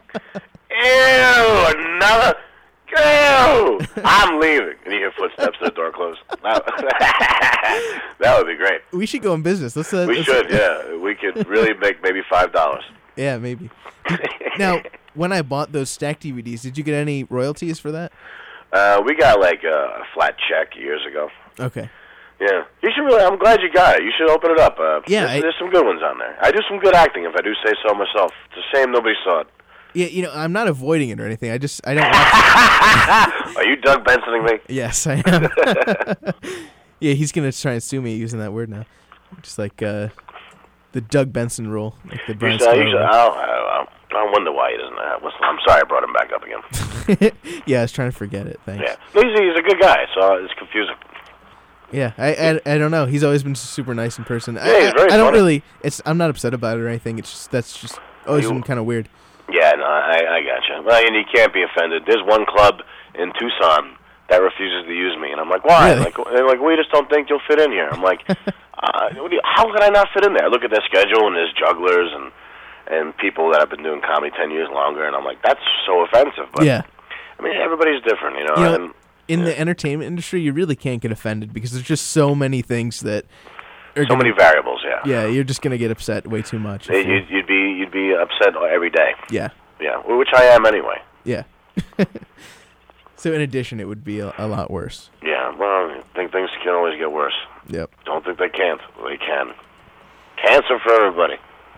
Ew, another, ew, I'm leaving. And you hear footsteps and the door close. That, that would be great. We should go in business. Let's. Uh, We let's, should, yeah. We could really make maybe five dollars. Yeah, maybe. Now, when I bought those stack D V Ds, did you get any royalties for that? Uh, we got like a flat check years ago. Okay. Yeah, you should really. I'm glad you got it. You should open it up. Uh, Yeah, there's, I- there's some good ones on there. I do some good acting, if I do say so myself. It's a shame nobody saw it. Yeah, you know, I'm not avoiding it or anything. I just I don't. Watch Are you Doug Bensoning me? Yes, I am. Yeah, he's gonna try and sue me using that word now, just like uh, the Doug Benson rule, like the You Brian should, you should, Scott I, don't, I, I wonder why he doesn't have. I'm sorry I brought him back up again. rule. Yeah, I was trying to forget it. Thanks. Yeah, he's, he's a good guy, so it's confusing. Yeah, I, I, I don't know. He's always been super nice in person. Yeah, I, he's very I, I don't funny. really. It's I'm not upset about it or anything. It's just that's just always You- been kind of weird. Yeah, no, I, I gotcha. Well, and you can't be offended. There's one club in Tucson that refuses to use me, and I'm like, why? Really? Like, they're like, we just don't think you'll fit in here. I'm like, uh, what do you, how can I not fit in there? I look at their schedule, and there's jugglers and and people that have been doing comedy ten years longer, and I'm like, that's so offensive. But Yeah. I mean, everybody's different, you know. You know, and, in yeah. the entertainment industry, you really can't get offended because there's just so many things that are so gonna, many variables, yeah. Yeah, you're just gonna get upset way too much. if It- you- You'd, you'd be you'd be upset every day. yeah, Yeah, which I am anyway. yeah. So in addition, it would be a, a lot worse. Yeah, well, I think things can always get worse. Yep. Don't think they can't. They can. Cancer for everybody.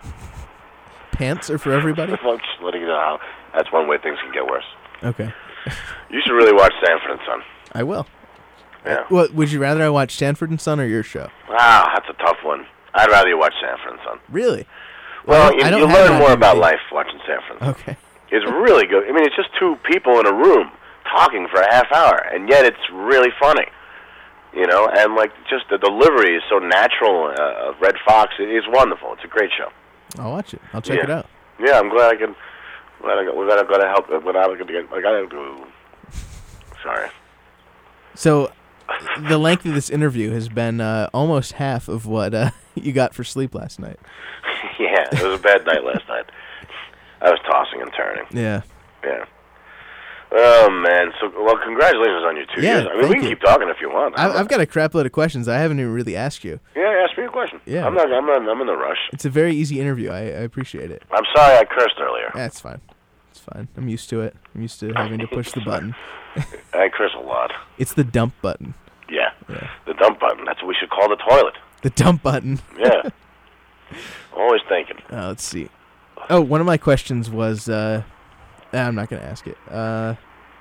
Pants are for everybody. Well, just letting you know how that's one way things can get worse. Okay, You should really watch Sanford and Son. I will. Yeah. Well, would you rather I watch Stanford and Son or your show? Wow, that's a tough one. I'd rather you watch Sanford and Son. Really? Well, I don't- you, I don't you have learn that more D V D. about life watching Sanford and Son. Okay. It's really good. I mean, it's just two people in a room talking for a half hour, and yet it's really funny. You know, and like just the delivery is so natural. Uh, of Red Fox, it is wonderful. It's a great show. I'll watch it. I'll check Yeah. it out. Yeah, I'm glad I can. Glad I got. Glad I got to help. Glad I got to get. I got to do. Sorry. So, the length of this interview has been uh, almost half of what uh, you got for sleep last night. Yeah, it was a bad night last night. I was tossing and turning. Yeah. Yeah. Oh man! So, well, congratulations on your two Yeah, years. I mean, thank we can you. keep talking if you want. I, I've got a crap load of questions I haven't even really asked you. Yeah, ask me a question. Yeah. I'm not. I'm not. I'm in a rush. It's a very easy interview. I, I appreciate it. I'm sorry I cursed earlier. That's fine. It's fine. I'm used to it. I'm used to having to push the button. I curse a lot. It's the dump button. Yeah. Yeah. The dump button. That's what we should call the toilet. The dump button. Yeah. Always thinking. Uh, let's see. Oh, one of my questions was. Uh, nah, I'm not going to ask it. Uh,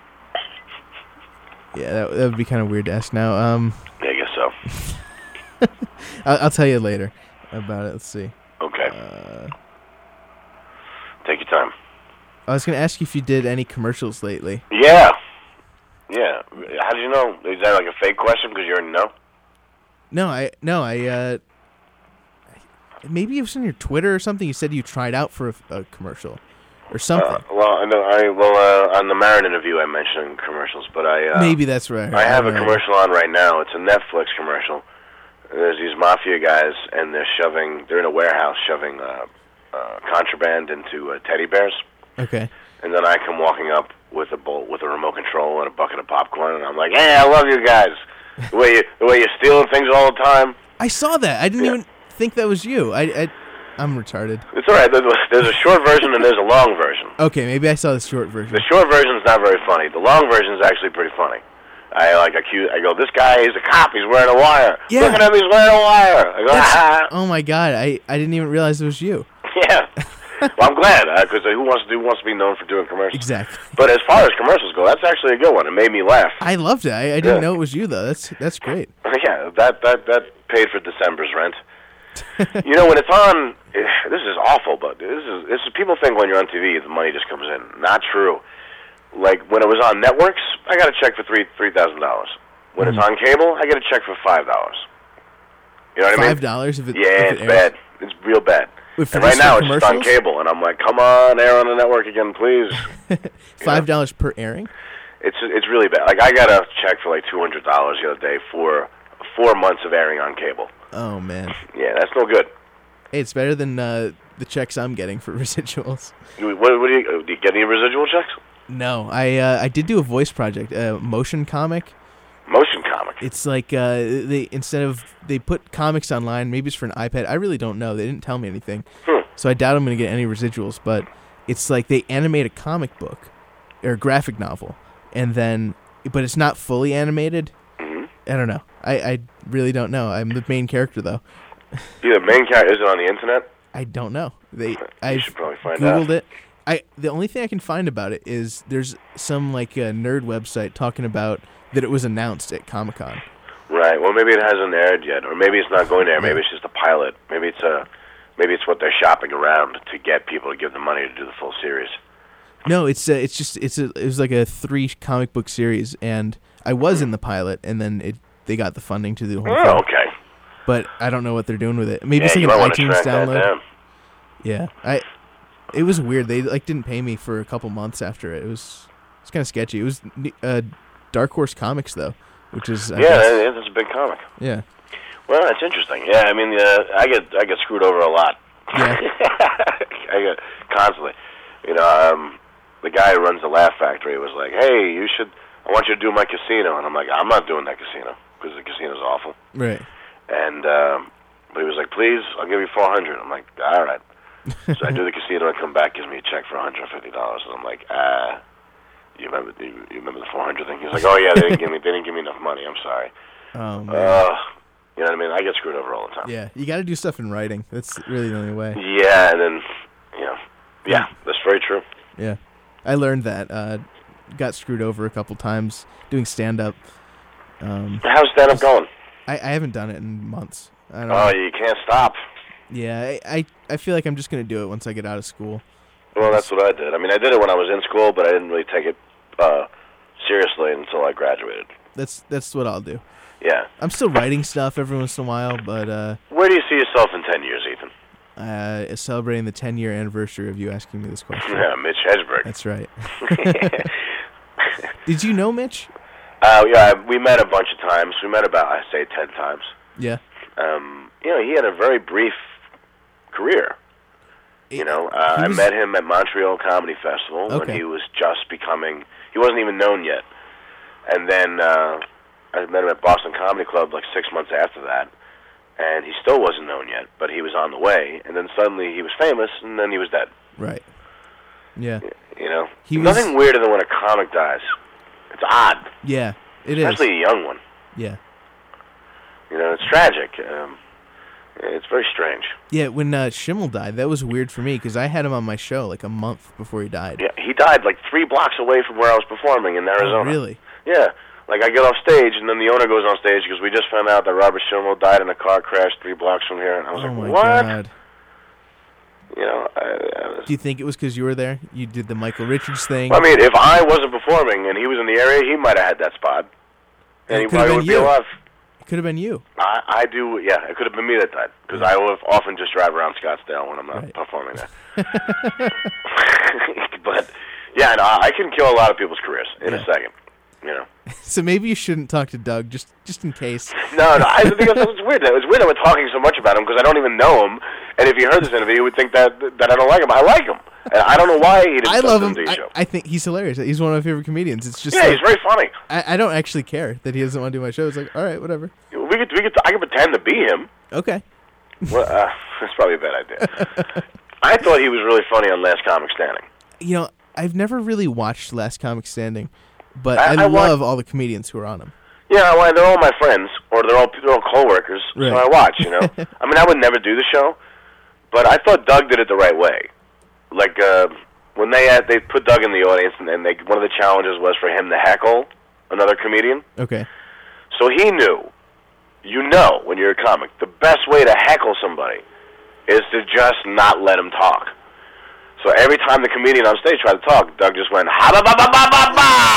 yeah, that, that would be kind of weird to ask now. Um, Yeah, I guess so. I'll, I'll tell you later about it. Let's see. Okay. Uh, Take your time. I was going to ask you if you did any commercials lately. Yeah. Yeah. How did you know? Is that like a fake question because you already know? No, I no, I. Uh, maybe it was on your Twitter or something. You said you tried out for a, a commercial or something. Uh, well, I know. I well uh, on the Marin interview I mentioned commercials, but I uh, maybe that's right. I, heard. I have a don't know. commercial on right now. It's a Netflix commercial. There's these mafia guys, and they're shoving. They're in a warehouse shoving uh, uh, contraband into uh, teddy bears. Okay. And then I come walking up with a bowl, with a remote control and a bucket of popcorn, and I'm like, "Hey, I love you guys. The way you, the way you're stealing things all the time." I saw that. I didn't Yeah. even think that was you. I, I I'm retarded. It's all right. There's a, there's a short version and there's a long version. Okay, maybe I saw the short version. The short version's not very funny. The long version's actually pretty funny. I like accuse. I go, "This guy is a cop. He's wearing a wire. Yeah. Look at him. He's wearing a wire." I go, That's- "Ah." oh my god, I, I didn't even realize it was you. Yeah. Well, I'm glad because uh, who wants to do wants to be known for doing commercials? Exactly. But as far as commercials go, that's actually a good one. It made me laugh. I loved it. I, I didn't Yeah. know it was you though. That's that's great. Yeah, that that that paid for December's rent. You know, when it's on, eh, this is awful, but this is this is people think when you're on T V the money just comes in. Not true. Like when it was on networks, I got a check for three three thousand dollars. When Mm-hmm. it's on cable, I get a check for five dollars. You know what I mean? Five dollars if it Yeah, if it it's airs. bad. It's real bad. Wait, for And right this now for it's just on commercials? cable, and I'm like, come on, air on the network again, please. Five dollars per airing? It's it's really bad. Like I got a check for like two hundred dollars the other day for four months of airing on cable. Oh man. Yeah, that's no good. Hey, it's better than uh, the checks I'm getting for residuals. What, what do you do? You get any residual checks? No, I uh, I did do a voice project, a motion comic. Motion comic. It's like uh, they instead of they put comics online. Maybe it's for an iPad. I really don't know. They didn't tell me anything, Hmm. so I doubt I'm going to get any residuals. But it's like they animate a comic book or a graphic novel, and then but it's not fully animated. Mm-hmm. I don't know. I, I really don't know. I'm the main character though. Yeah, the main character is it on the internet? I don't know. They You I should probably find googled out. it. I the only thing I can find about it is there's some like a nerd website talking about that it was announced at Comic-Con. Right. Well, maybe it hasn't aired yet, or maybe it's not going to air. Maybe it's just a pilot. Maybe it's a, maybe it's what they're shopping around to get people to give them money to do the full series. No, it's uh, it's just it's a it was like a three comic book series, and I was in the pilot, and then it they got the funding to do the whole Oh, thing. okay. But I don't know what they're doing with it. Maybe Yeah, it's you like might an want to iTunes track that download. down. Yeah, I. It was weird. They like didn't pay me for a couple months after it. It was it's kind of sketchy. It was uh, Dark Horse Comics though, which is I Yeah, guess, that- that's a big comic. yeah. Well, that's interesting. Yeah, I mean, uh, I get I get screwed over a lot. Yeah. I get constantly. You know, um, the guy who runs the Laugh Factory was like, "Hey, you should. I want you to do my casino," and I'm like, "I'm not doing that casino because the casino's awful." Right. And um, but he was like, "Please, I'll give you four hundred." I'm like, "All right." So I do the casino and come back, gives me a check for one hundred fifty dollars, and I'm like, "Ah, you remember the, you remember the four hundred thing?" He's like, "Oh yeah, they didn't give me they didn't give me enough money. I'm sorry." Oh man. Uh, you know what I mean? I get screwed over all the time. Yeah, you got to do stuff in writing. That's really the only way. Yeah, and then, you know, yeah, that's very true. Yeah, I learned that. Uh, got screwed over a couple times doing stand up. Um, How's stand up going? I, I haven't done it in months. I don't Oh, know. you can't stop. Yeah, I, I I feel like I'm just gonna do it once I get out of school. Well, that's what I did. I mean, I did it when I was in school, but I didn't really take it uh, seriously until I graduated. That's that's what I'll do. Yeah. I'm still writing stuff every once in a while, but uh, Where do you see yourself in ten years, Ethan? uh, celebrating the ten year anniversary of you asking me this question. Yeah, Mitch Hedberg. That's right. Did you know Mitch? uh, yeah, we met a bunch of times. We met about, I say, ten times. Yeah. Um, you know, he had a very brief career. You know, uh, He I was- met him at Montreal Comedy Festival when Okay. he was just becoming, he wasn't even known yet. And then uh, I met him at Boston Comedy Club like six months after that, and he still wasn't known yet, but he was on the way. And then suddenly he was famous, and then he was dead. Right. Yeah. You know, He was- nothing weirder than when a comic dies. It's odd, Yeah. It is. especially a young one. Yeah. You know, it's tragic. Um, it's very strange. Yeah. When uh, Schimmel died, that was weird for me because I had him on my show like a month before he died. Yeah, he died like three blocks away from where I was performing in Arizona. Oh, really? Yeah. Like, I get off stage, and then the owner goes on stage because we just found out that Robert Schimmel died in a car crash three blocks from here. And I was Oh like, my what? god. You know, I, I, was, Do you think it was because you were there? You did the Michael Richards thing. I mean, if I wasn't performing and he was in the area, he might have had that spot. And It he could've probably been would be you. alive. It could have been you. I, I do, yeah, it could have been me that died. Because I will often just drive around Scottsdale when I'm not Right. performing there. But, yeah, no, I can kill a lot of people's careers in Yeah. a second. You know. So maybe you shouldn't talk to Doug, just just in case. No, no, I think that's it's weird. It was weird that we're talking so much about him because I don't even know him. And if you heard this interview, you would think that that I don't like him. I like him. And I don't know why he didn't I love him. listen to I, your show. I think he's hilarious. He's one of my favorite comedians. It's just Yeah, like, he's very funny. I, I don't actually care that he doesn't want to do my show. It's like, all right, whatever. We could, we could, I could pretend to be him. Okay. Well, uh, that's probably a bad idea. I thought he was really funny on Last Comic Standing. You know, I've never really watched Last Comic Standing, but I- I, I wa- love all the comedians who are on him. Yeah, well, they're all my friends, or they're all they're all coworkers. Right. So I watch. You know, I mean, I would never do the show, but I thought Doug did it the right way. Like uh, when they had, they put Doug in the audience, and, and they one of the challenges was for him to heckle another comedian. Okay. So he knew, you know, when you're a comic, the best way to heckle somebody is to just not let him talk. So every time the comedian on stage tried to talk, Doug just went ha ba ba ba ba ba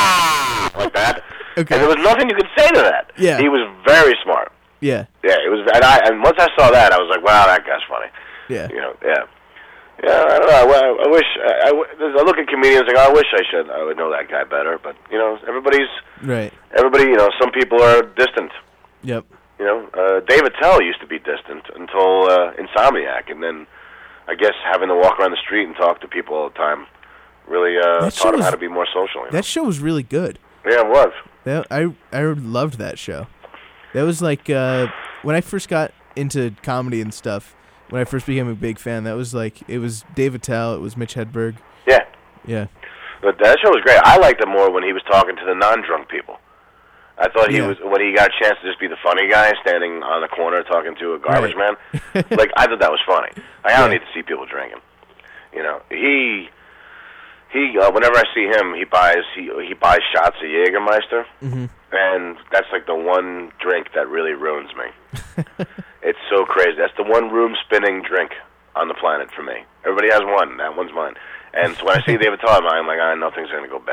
ba like that. Okay. And there was nothing you could say to that. Yeah. He was very smart. Yeah. Yeah, it was. And, I, and once I saw that, I was like, wow, that guy's funny. Yeah. You know, yeah. Yeah, I don't know. I, I wish I, I, I look at comedians like, oh, I wish I should. I would know that guy better. But you know, everybody's right. Everybody, you know, some people are distant. Yep. You know, uh, David Tell used to be distant until uh, Insomniac, and then I guess having to walk around the street and talk to people all the time really uh, taught him was, how to be more social. You know? That show was really good. Yeah, it was. That, I I loved that show. That was like uh, when I first got into comedy and stuff. When I first became a big fan, that was like, it was David Tell, it was Mitch Hedberg. Yeah. Yeah. But that show was great. I liked it more when he was talking to the non-drunk people. I thought he yeah. was, when he got a chance to just be the funny guy standing on the corner talking to a garbage right. man, like, I thought that was funny. I don't yeah. need to see people drinking. You know, he, he, uh, whenever I see him, he buys, he, he buys shots of Jägermeister, mm-hmm. and that's like the one drink that really ruins me. It's so crazy. That's the one room-spinning drink on the planet for me. Everybody has one. That one's mine. And so when I see David Tell, I'm like, I know things are going to go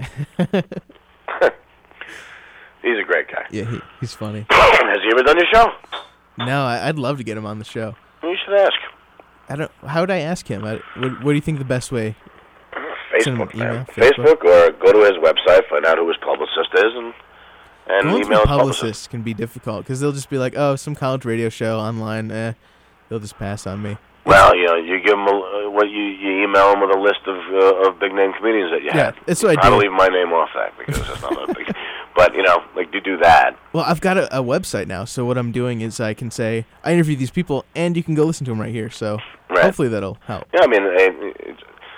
bad. He's a great guy. Yeah, he, he's funny. Has he ever done your show? No, I, I'd love to get him on the show. You should ask. I don't. How would I ask him? I, what, what do you think the best way? Facebook, email, man. Facebook? Facebook, or go to his website, find out who his publicist is, and and Going email through his publicists publicist. can be difficult because they'll just be like, "Oh, some college radio show online." Eh, they'll just pass on me. Well, you know, you give them a, uh, what you, you email them with a list of uh, of big name comedians that you yeah, had. that's what I do. I don't leave my name off that because it's not that big. But you know, like you do that. Well, I've got a, a website now, so what I'm doing is I can say I interview these people, and you can go listen to them right here. So right. hopefully that'll help. Yeah, I mean, it, it's,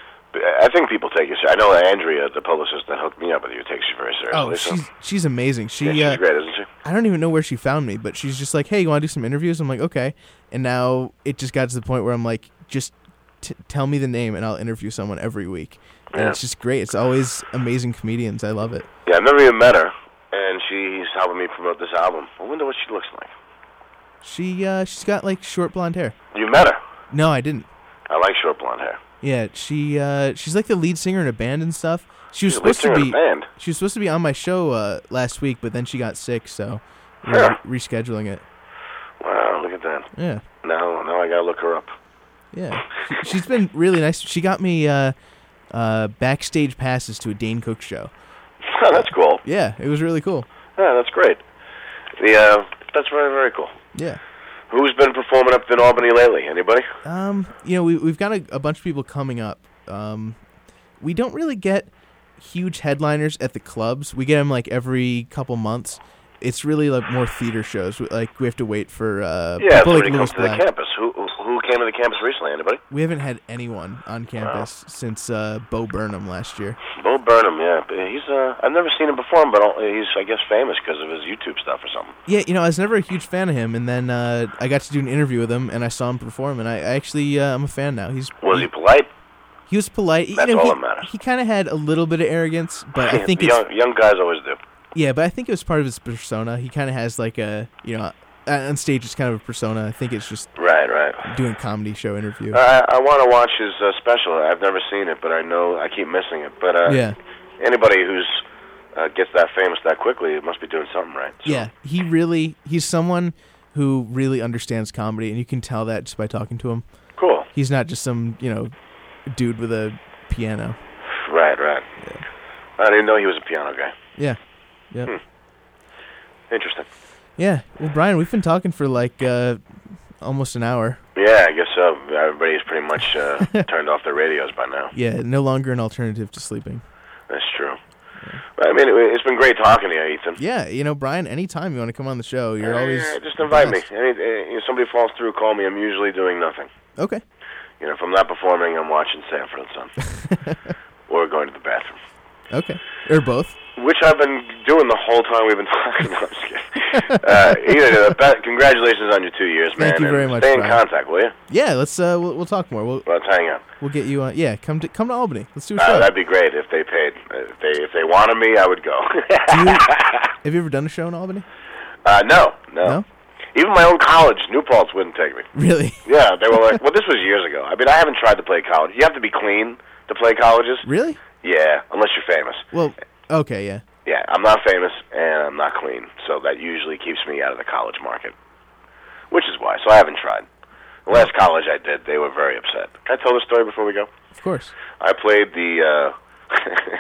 I think people take you. I know Andrea, the publicist that hooked me up with you, takes you very seriously. Oh, so. she's she's amazing. She yeah, she's uh, great, isn't she? I don't even know where she found me, but she's just like, "Hey, you want to do some interviews?" I'm like, "Okay." And now it just got to the point where I'm like, "Just t- tell me the name, and I'll interview someone every week." And yeah. it's just great. It's always amazing comedians. I love it. Yeah, I've never even met her, and she's helping me promote this album. I wonder what she looks like. She uh, she's got like short blonde hair. You met her? No, I didn't. I like short blonde hair. Yeah, she uh, she's like the lead singer in a band and stuff. She was She's a lead supposed to singer be in a band? she was supposed to be on my show uh, last week, but then she got sick, so we're Sure. re- rescheduling it. Wow, look at that. Yeah, Now, now I gotta look her up. yeah. She, she's been really nice. She got me uh, uh, backstage passes to a Dane Cook show. Oh, that's cool. Yeah, it was really cool. Yeah, that's great. The uh, that's very very cool. Yeah. Who's been performing up in Albany lately? Anybody? Um, you know, we we've got a, a bunch of people coming up. Um, we don't really get huge headliners at the clubs. We get them like every couple months. It's really like more theater shows. We, like we have to wait for uh, Yeah, people like somebody Lewis comes to the Black. campus. Who who came to the campus recently? Anybody? We haven't had anyone on campus wow. since uh, Bo Burnham last year. Bo Burnham, yeah, he's uh, I've never seen him perform, but he's I guess famous because of his YouTube stuff or something. Yeah, you know, I was never a huge fan of him, and then uh, I got to do an interview with him, and I saw him perform, and I, I actually uh, I'm a fan now. He's was he, he polite? He was polite. That's you know, all he, that matters. He kind of had a little bit of arrogance, but I think young, it's young guys always do. Yeah, but I think it was part of his persona. He kind of has like a, you know, on stage it's kind of a persona. I think it's just right, right. doing a comedy show interview. I, I want to watch his uh, special. I've never seen it, but I know I keep missing it. But uh, yeah. anybody who's uh, gets that famous that quickly must be doing something right. So. Yeah, he really, he's someone who really understands comedy, and you can tell that just by talking to him. Cool. He's not just some, you know, dude with a piano. Right, right. Yeah. I didn't know he was a piano guy. Yeah. Yeah. Hmm. Interesting. Yeah. Well, Brian, we've been talking for like uh, almost an hour. Yeah, I guess so. Everybody's pretty much uh, turned off their radios by now. Yeah, no longer an alternative to sleeping. That's true. Yeah. I mean, it, it's been great talking to you, Ethan. Yeah, you know, Brian, anytime you want to come on the show, you're uh, always... Yeah, just invite me. Any, if somebody falls through, call me. I'm usually doing nothing. Okay. You know, if I'm not performing, I'm watching Sanford and Son. Or going to the bathroom. Okay. Or both. Which I've been doing the whole time we've been talking. No, I'm just kidding. uh, either, uh, congratulations on your two years, man. Thank you very and much, Stay in Brian. contact, will you? Yeah, let's uh, we'll, we'll talk more. We'll let's hang out. We'll get you on. Yeah, come to come to Albany. Let's do a show. Uh, that'd be great if they paid. If they if they wanted me, I would go. do you, have you ever done a show in Albany? Uh, no, no, no. Even my own college, New Paltz, wouldn't take me. Really? Yeah, they were like, well, this was years ago. I mean, I haven't tried to play college. You have to be clean to play colleges. Really? Yeah, unless you're famous. Well, okay, yeah. Yeah, I'm not famous, and I'm not clean, so that usually keeps me out of the college market, which is why. So I haven't tried. The last college I did, they were very upset. Can I tell the story before we go? Of course. I played the uh,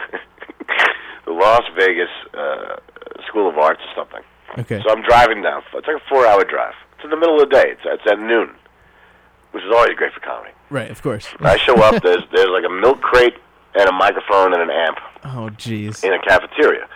the Las Vegas uh, School of Arts or something. Okay. So I'm driving down. It's like a four-hour drive. It's in the middle of the day. It's, it's at noon, which is always great for comedy. Right, of course. I show up. There's there's like a milk crate and a microphone and an amp. Oh, jeez. In a cafeteria,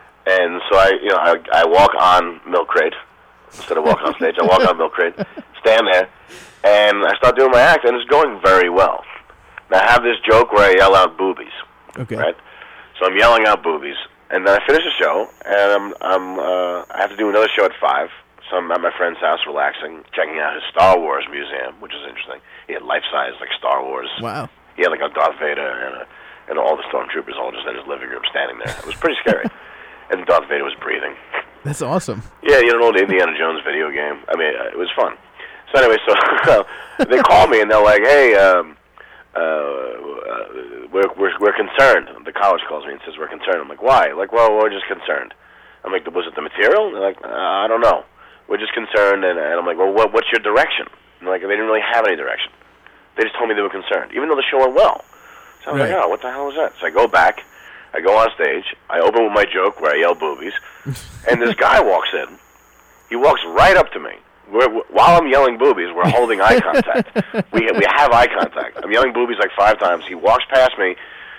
and so I, you know, I, I walk on milk crate instead of walking on stage. I walk on milk crate, stand there, and I start doing my act, and it's going very well. Now I have this joke where I yell out boobies. Okay. Right. So I'm yelling out boobies, and then I finish the show, and I'm I'm uh, I have to do another show at five. So I'm at my friend's house, relaxing, checking out his Star Wars museum, which is interesting. He had life-size like Star Wars. Wow. He had like a Darth Vader and a, and all the stormtroopers all just in his living room standing there. It was pretty scary. And Darth Vader was breathing. That's awesome. Yeah, you know, the Indiana Jones video game. I mean, uh, it was fun. So anyway, so they call me and they're like, "Hey, um, uh, uh, we're we're we're concerned." The college calls me and says, "We're concerned." I'm like, "Why?" Like, "Well, we're just concerned." I'm like, "Was it the material?" And they're like, uh, "I don't know. We're just concerned." And, and I'm like, "Well, what, what's your direction?" And they're like, they didn't really have any direction. They just told me they were concerned, even though the show went well. So I was right. like, "Oh, what the hell is that?" So I go back. I go on stage. I open with my joke where I yell boobies, and this guy walks in. He walks right up to me. We're, while I'm yelling boobies, we're holding eye contact. We we have eye contact. I'm yelling boobies like five times. He walks past me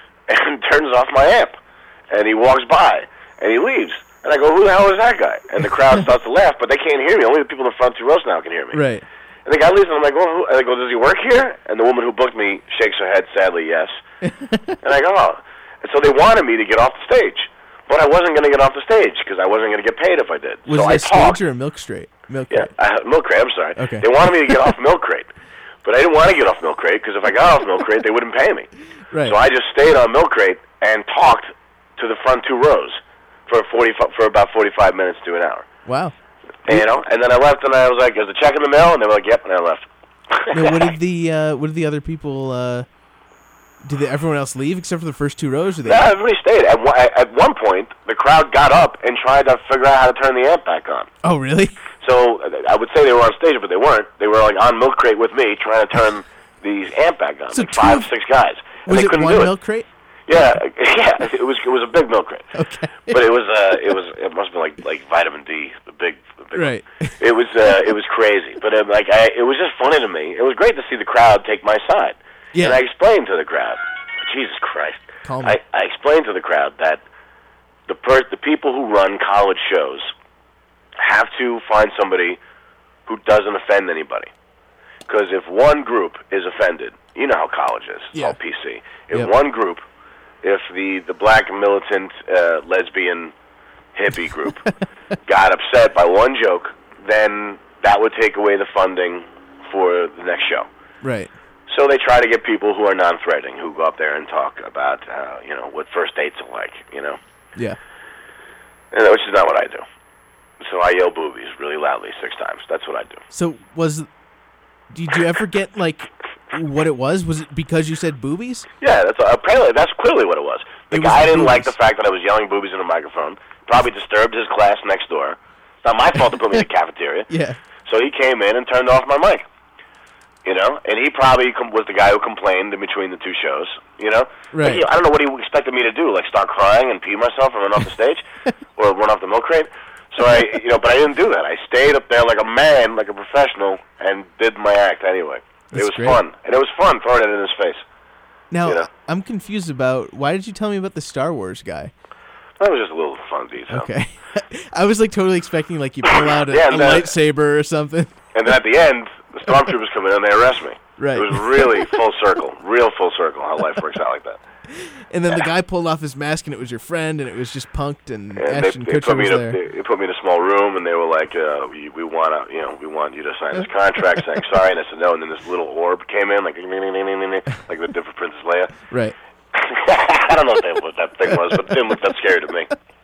and turns off my amp, and he walks by and he leaves. And I go, "Who the hell is that guy?" And the crowd starts to laugh, but they can't hear me. Only the people in the front two rows now can hear me. Right. And the guy leaves, and I'm like, "Well, who?" And I go, "Does he work here?" And the woman who booked me shakes her head sadly, yes. And I go, "Oh." And so they wanted me to get off the stage. But I wasn't going to get off the stage because I wasn't going to get paid if I did. Was so it I a stage talked. or a milk crate? Milk Yeah, crate. uh, milk crate, I'm sorry. Okay. They wanted me to get off milk crate. But I didn't want to get off milk crate because if I got off milk crate, they wouldn't pay me. Right. So I just stayed on milk crate and talked to the front two rows for forty for about forty-five minutes to an hour. Wow. And, you know, and then I left and I was like, "Is the check in the mail?" And they were like, "Yep," and I left. Now, what did the uh, what did the other people? Uh, did they, everyone else leave except for the first two rows? Or they? No, everybody stayed. At one, at one point, the crowd got up and tried to figure out how to turn the amp back on. Oh, really? So I would say they were on stage, but they weren't. They were like on milk crate with me, trying to turn the amp back on. So like five, of, six guys. And was they it couldn't one do milk it. crate? Yeah, yeah. It was it was a big milk crate. Okay. But it was uh it was it must have been like like vitamin D, the big, the big right. One. It was uh it was crazy, but it, like I, it was just funny to me. It was great to see the crowd take my side. Yeah. And I explained to the crowd, Jesus Christ. Call me. I, I explained to the crowd that the per- the people who run college shows have to find somebody who doesn't offend anybody. Because if one group is offended, you know how college is. It's Yeah. all P C. If Yep. one group, if the, the black militant uh, lesbian hippie group got upset by one joke, then that would take away the funding for the next show. Right. So they try to get people who are non-threatening, who go up there and talk about, uh, you know, what first dates are like, you know. Yeah. And, which is not what I do. So I yell boobies really loudly six times. That's what I do. So was, did you ever get like what it was? Was it because you said boobies? Yeah, that's apparently that's clearly what it was. The It was guy didn't boobies. like the fact that I was yelling boobies in a microphone. Probably disturbed his class next door. It's not my fault to put me in the cafeteria. Yeah. So he came in and turned off my mic. You know, and he probably com- was the guy who complained in between the two shows. You know, Right. But, you know, I don't know what he expected me to do, like start crying and pee myself and run off the stage, or run off the milk crate. So I, you know, but I didn't do that. I stayed up there like a man, like a professional, and did my act anyway. That's it was great. fun, and it was fun throwing it in his face. Now You know? I'm confused about why did you tell me about the Star Wars guy? That was just a little fun detail. Okay. I was like totally expecting like you pull out a, Yeah, a and then- lightsaber or something. And then at the end, the stormtroopers come in and they arrest me. Right. It was really full circle, real full circle how life works out like that. And then the guy pulled off his mask and it was your friend and it was just punked and, And they, Ashton they Kutcher put me was in a there. they, they put me in a small room and they were like, uh, we, we want to, you know, we want you to sign this contract. Saying sorry, and I said no. And then this little orb came in, like like the different Princess Leia. Right. I don't know what, they, what that thing was, but it didn't look that scary to me.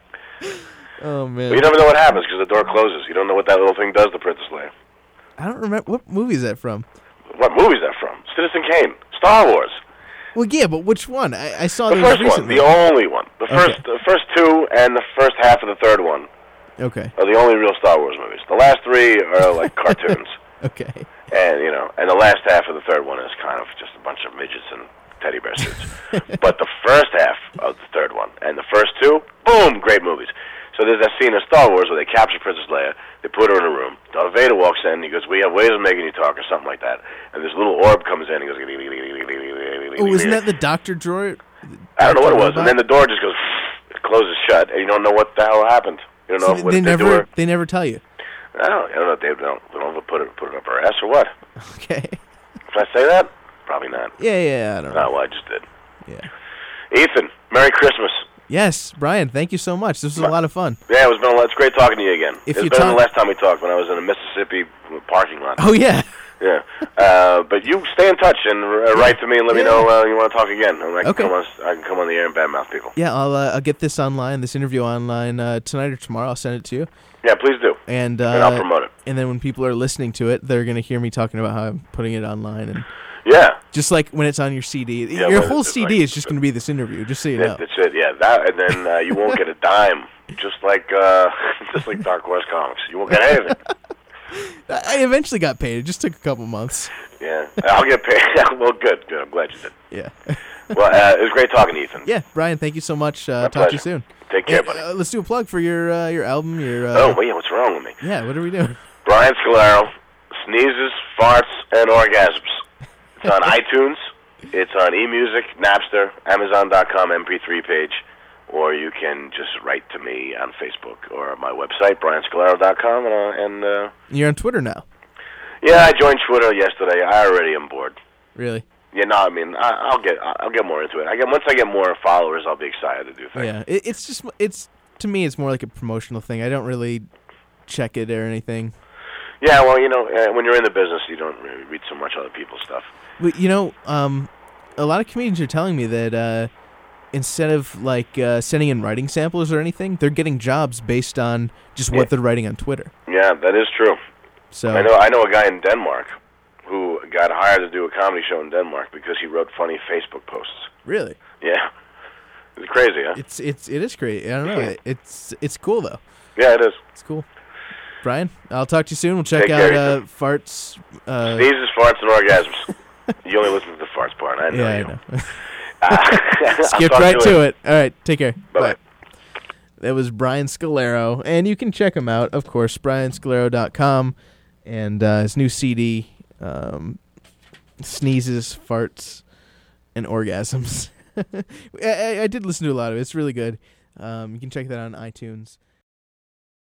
Oh man. But you never know what happens because the door closes. You don't know what that little thing does to Princess Leia. I don't remember what movie is that from. What movie is that from? Citizen Kane, Star Wars. Well, yeah, but which one? I, I saw The those first one, recently. the only one. The first, Okay. the first two, and the first half of the third one Okay. are the only real Star Wars movies. The last three are like cartoons. Okay. And, you know, and the last half of the third one is kind of just a bunch of midgets and teddy bear suits. But the first half of the third one and the first two, boom, great movies. So there's that scene in Star Wars where they capture Princess Leia, they put her in a room, Darth Vader walks in, he goes, we have ways of making you talk, or something like that. And this little orb comes in, he goes, oh, isn't that the Doctor Droid? I don't know what it was. And then the door just goes, it closes shut, and you don't know what the hell happened. You don't know so what they they never, do. They never tell you. I don't, I don't know if they don't, they don't ever put it, put it up her ass or what. Okay. Should I say that? Probably not. Yeah, yeah, I don't know. No, well, I just did. Yeah. Ethan, Merry Christmas. Yes, Brian, thank you so much. This was a lot of fun. Yeah, it was been a, it's great talking to you again. If it's you better talk- than the last time we talked when I was in a Mississippi parking lot. Oh, yeah. Yeah. Uh, but you stay in touch and uh, write to me and let yeah. me know uh, you want to talk again. And I can, okay. come on, I can come on the air and badmouth people. Yeah, I'll uh, I'll get this online, this interview online uh, tonight or tomorrow. I'll send it to you. Yeah, please do. And, uh, and I'll promote it. And then when people are listening to it, they're going to hear me talking about how I'm putting it online. And yeah. Just like when it's on your C D. Yeah, your well, whole it's C D like, is just going to be this interview, just so you that, know. That's it, yeah. That, and then uh, you won't get a dime, just like uh, just like Dark Horse Comics. You won't get anything. I eventually got paid. It just took a couple months. Yeah, I'll get paid. Well, good, good. I'm glad you did. Yeah. Well, uh, it was great talking to Ethan. Yeah, Brian, thank you so much. Uh, My talk pleasure. to you soon. Take care, Yeah, buddy. uh, let's do a plug for your uh, your album. Your uh, oh, well, yeah, what's wrong with me? Yeah, what are we doing? Brian Scalaro, Sneezes, Farts, and Orgasms. It's on iTunes. It's on eMusic, Napster, Amazon dot com M P three page, or you can just write to me on Facebook or my website, brian scalaro dot com. And, uh, and uh, You're on Twitter now. yeah, I joined Twitter yesterday. I already am bored. Really? Yeah, no, I mean, I, I'll get, I'll get more into it. I get once I get more followers, I'll be excited to do things. Yeah, it, it's just it's to me, it's more like a promotional thing. I don't really check it or anything. Yeah, well, you know, uh, when you're in the business, you don't really read so much other people's stuff. But you know, um, a lot of comedians are telling me that uh, instead of like uh, sending in writing samples or anything, they're getting jobs based on just what Yeah. they're writing on Twitter. Yeah, that is true. So I know, I know a guy in Denmark who got hired to do a comedy show in Denmark because he wrote funny Facebook posts. Really, Yeah, it's crazy, huh? it's it's it is great. I don't know. It, it's it's cool though. Yeah, it is. It's cool. Brian, I'll talk to you soon. We'll check Take out care, uh, farts. Uh, Sneezes, farts, and orgasms. You only listen to the farts part. I know yeah, you. I know. I'll Skip talk right to to you. it. All right, take care. Bye-bye. Bye. That was Brian Scalaro, and you can check him out, of course, brian scalaro dot com, and uh, his new C D, um, Sneezes, Farts, and Orgasms. I, I, I did listen to a lot of it. It's really good. Um, you can check that out on iTunes.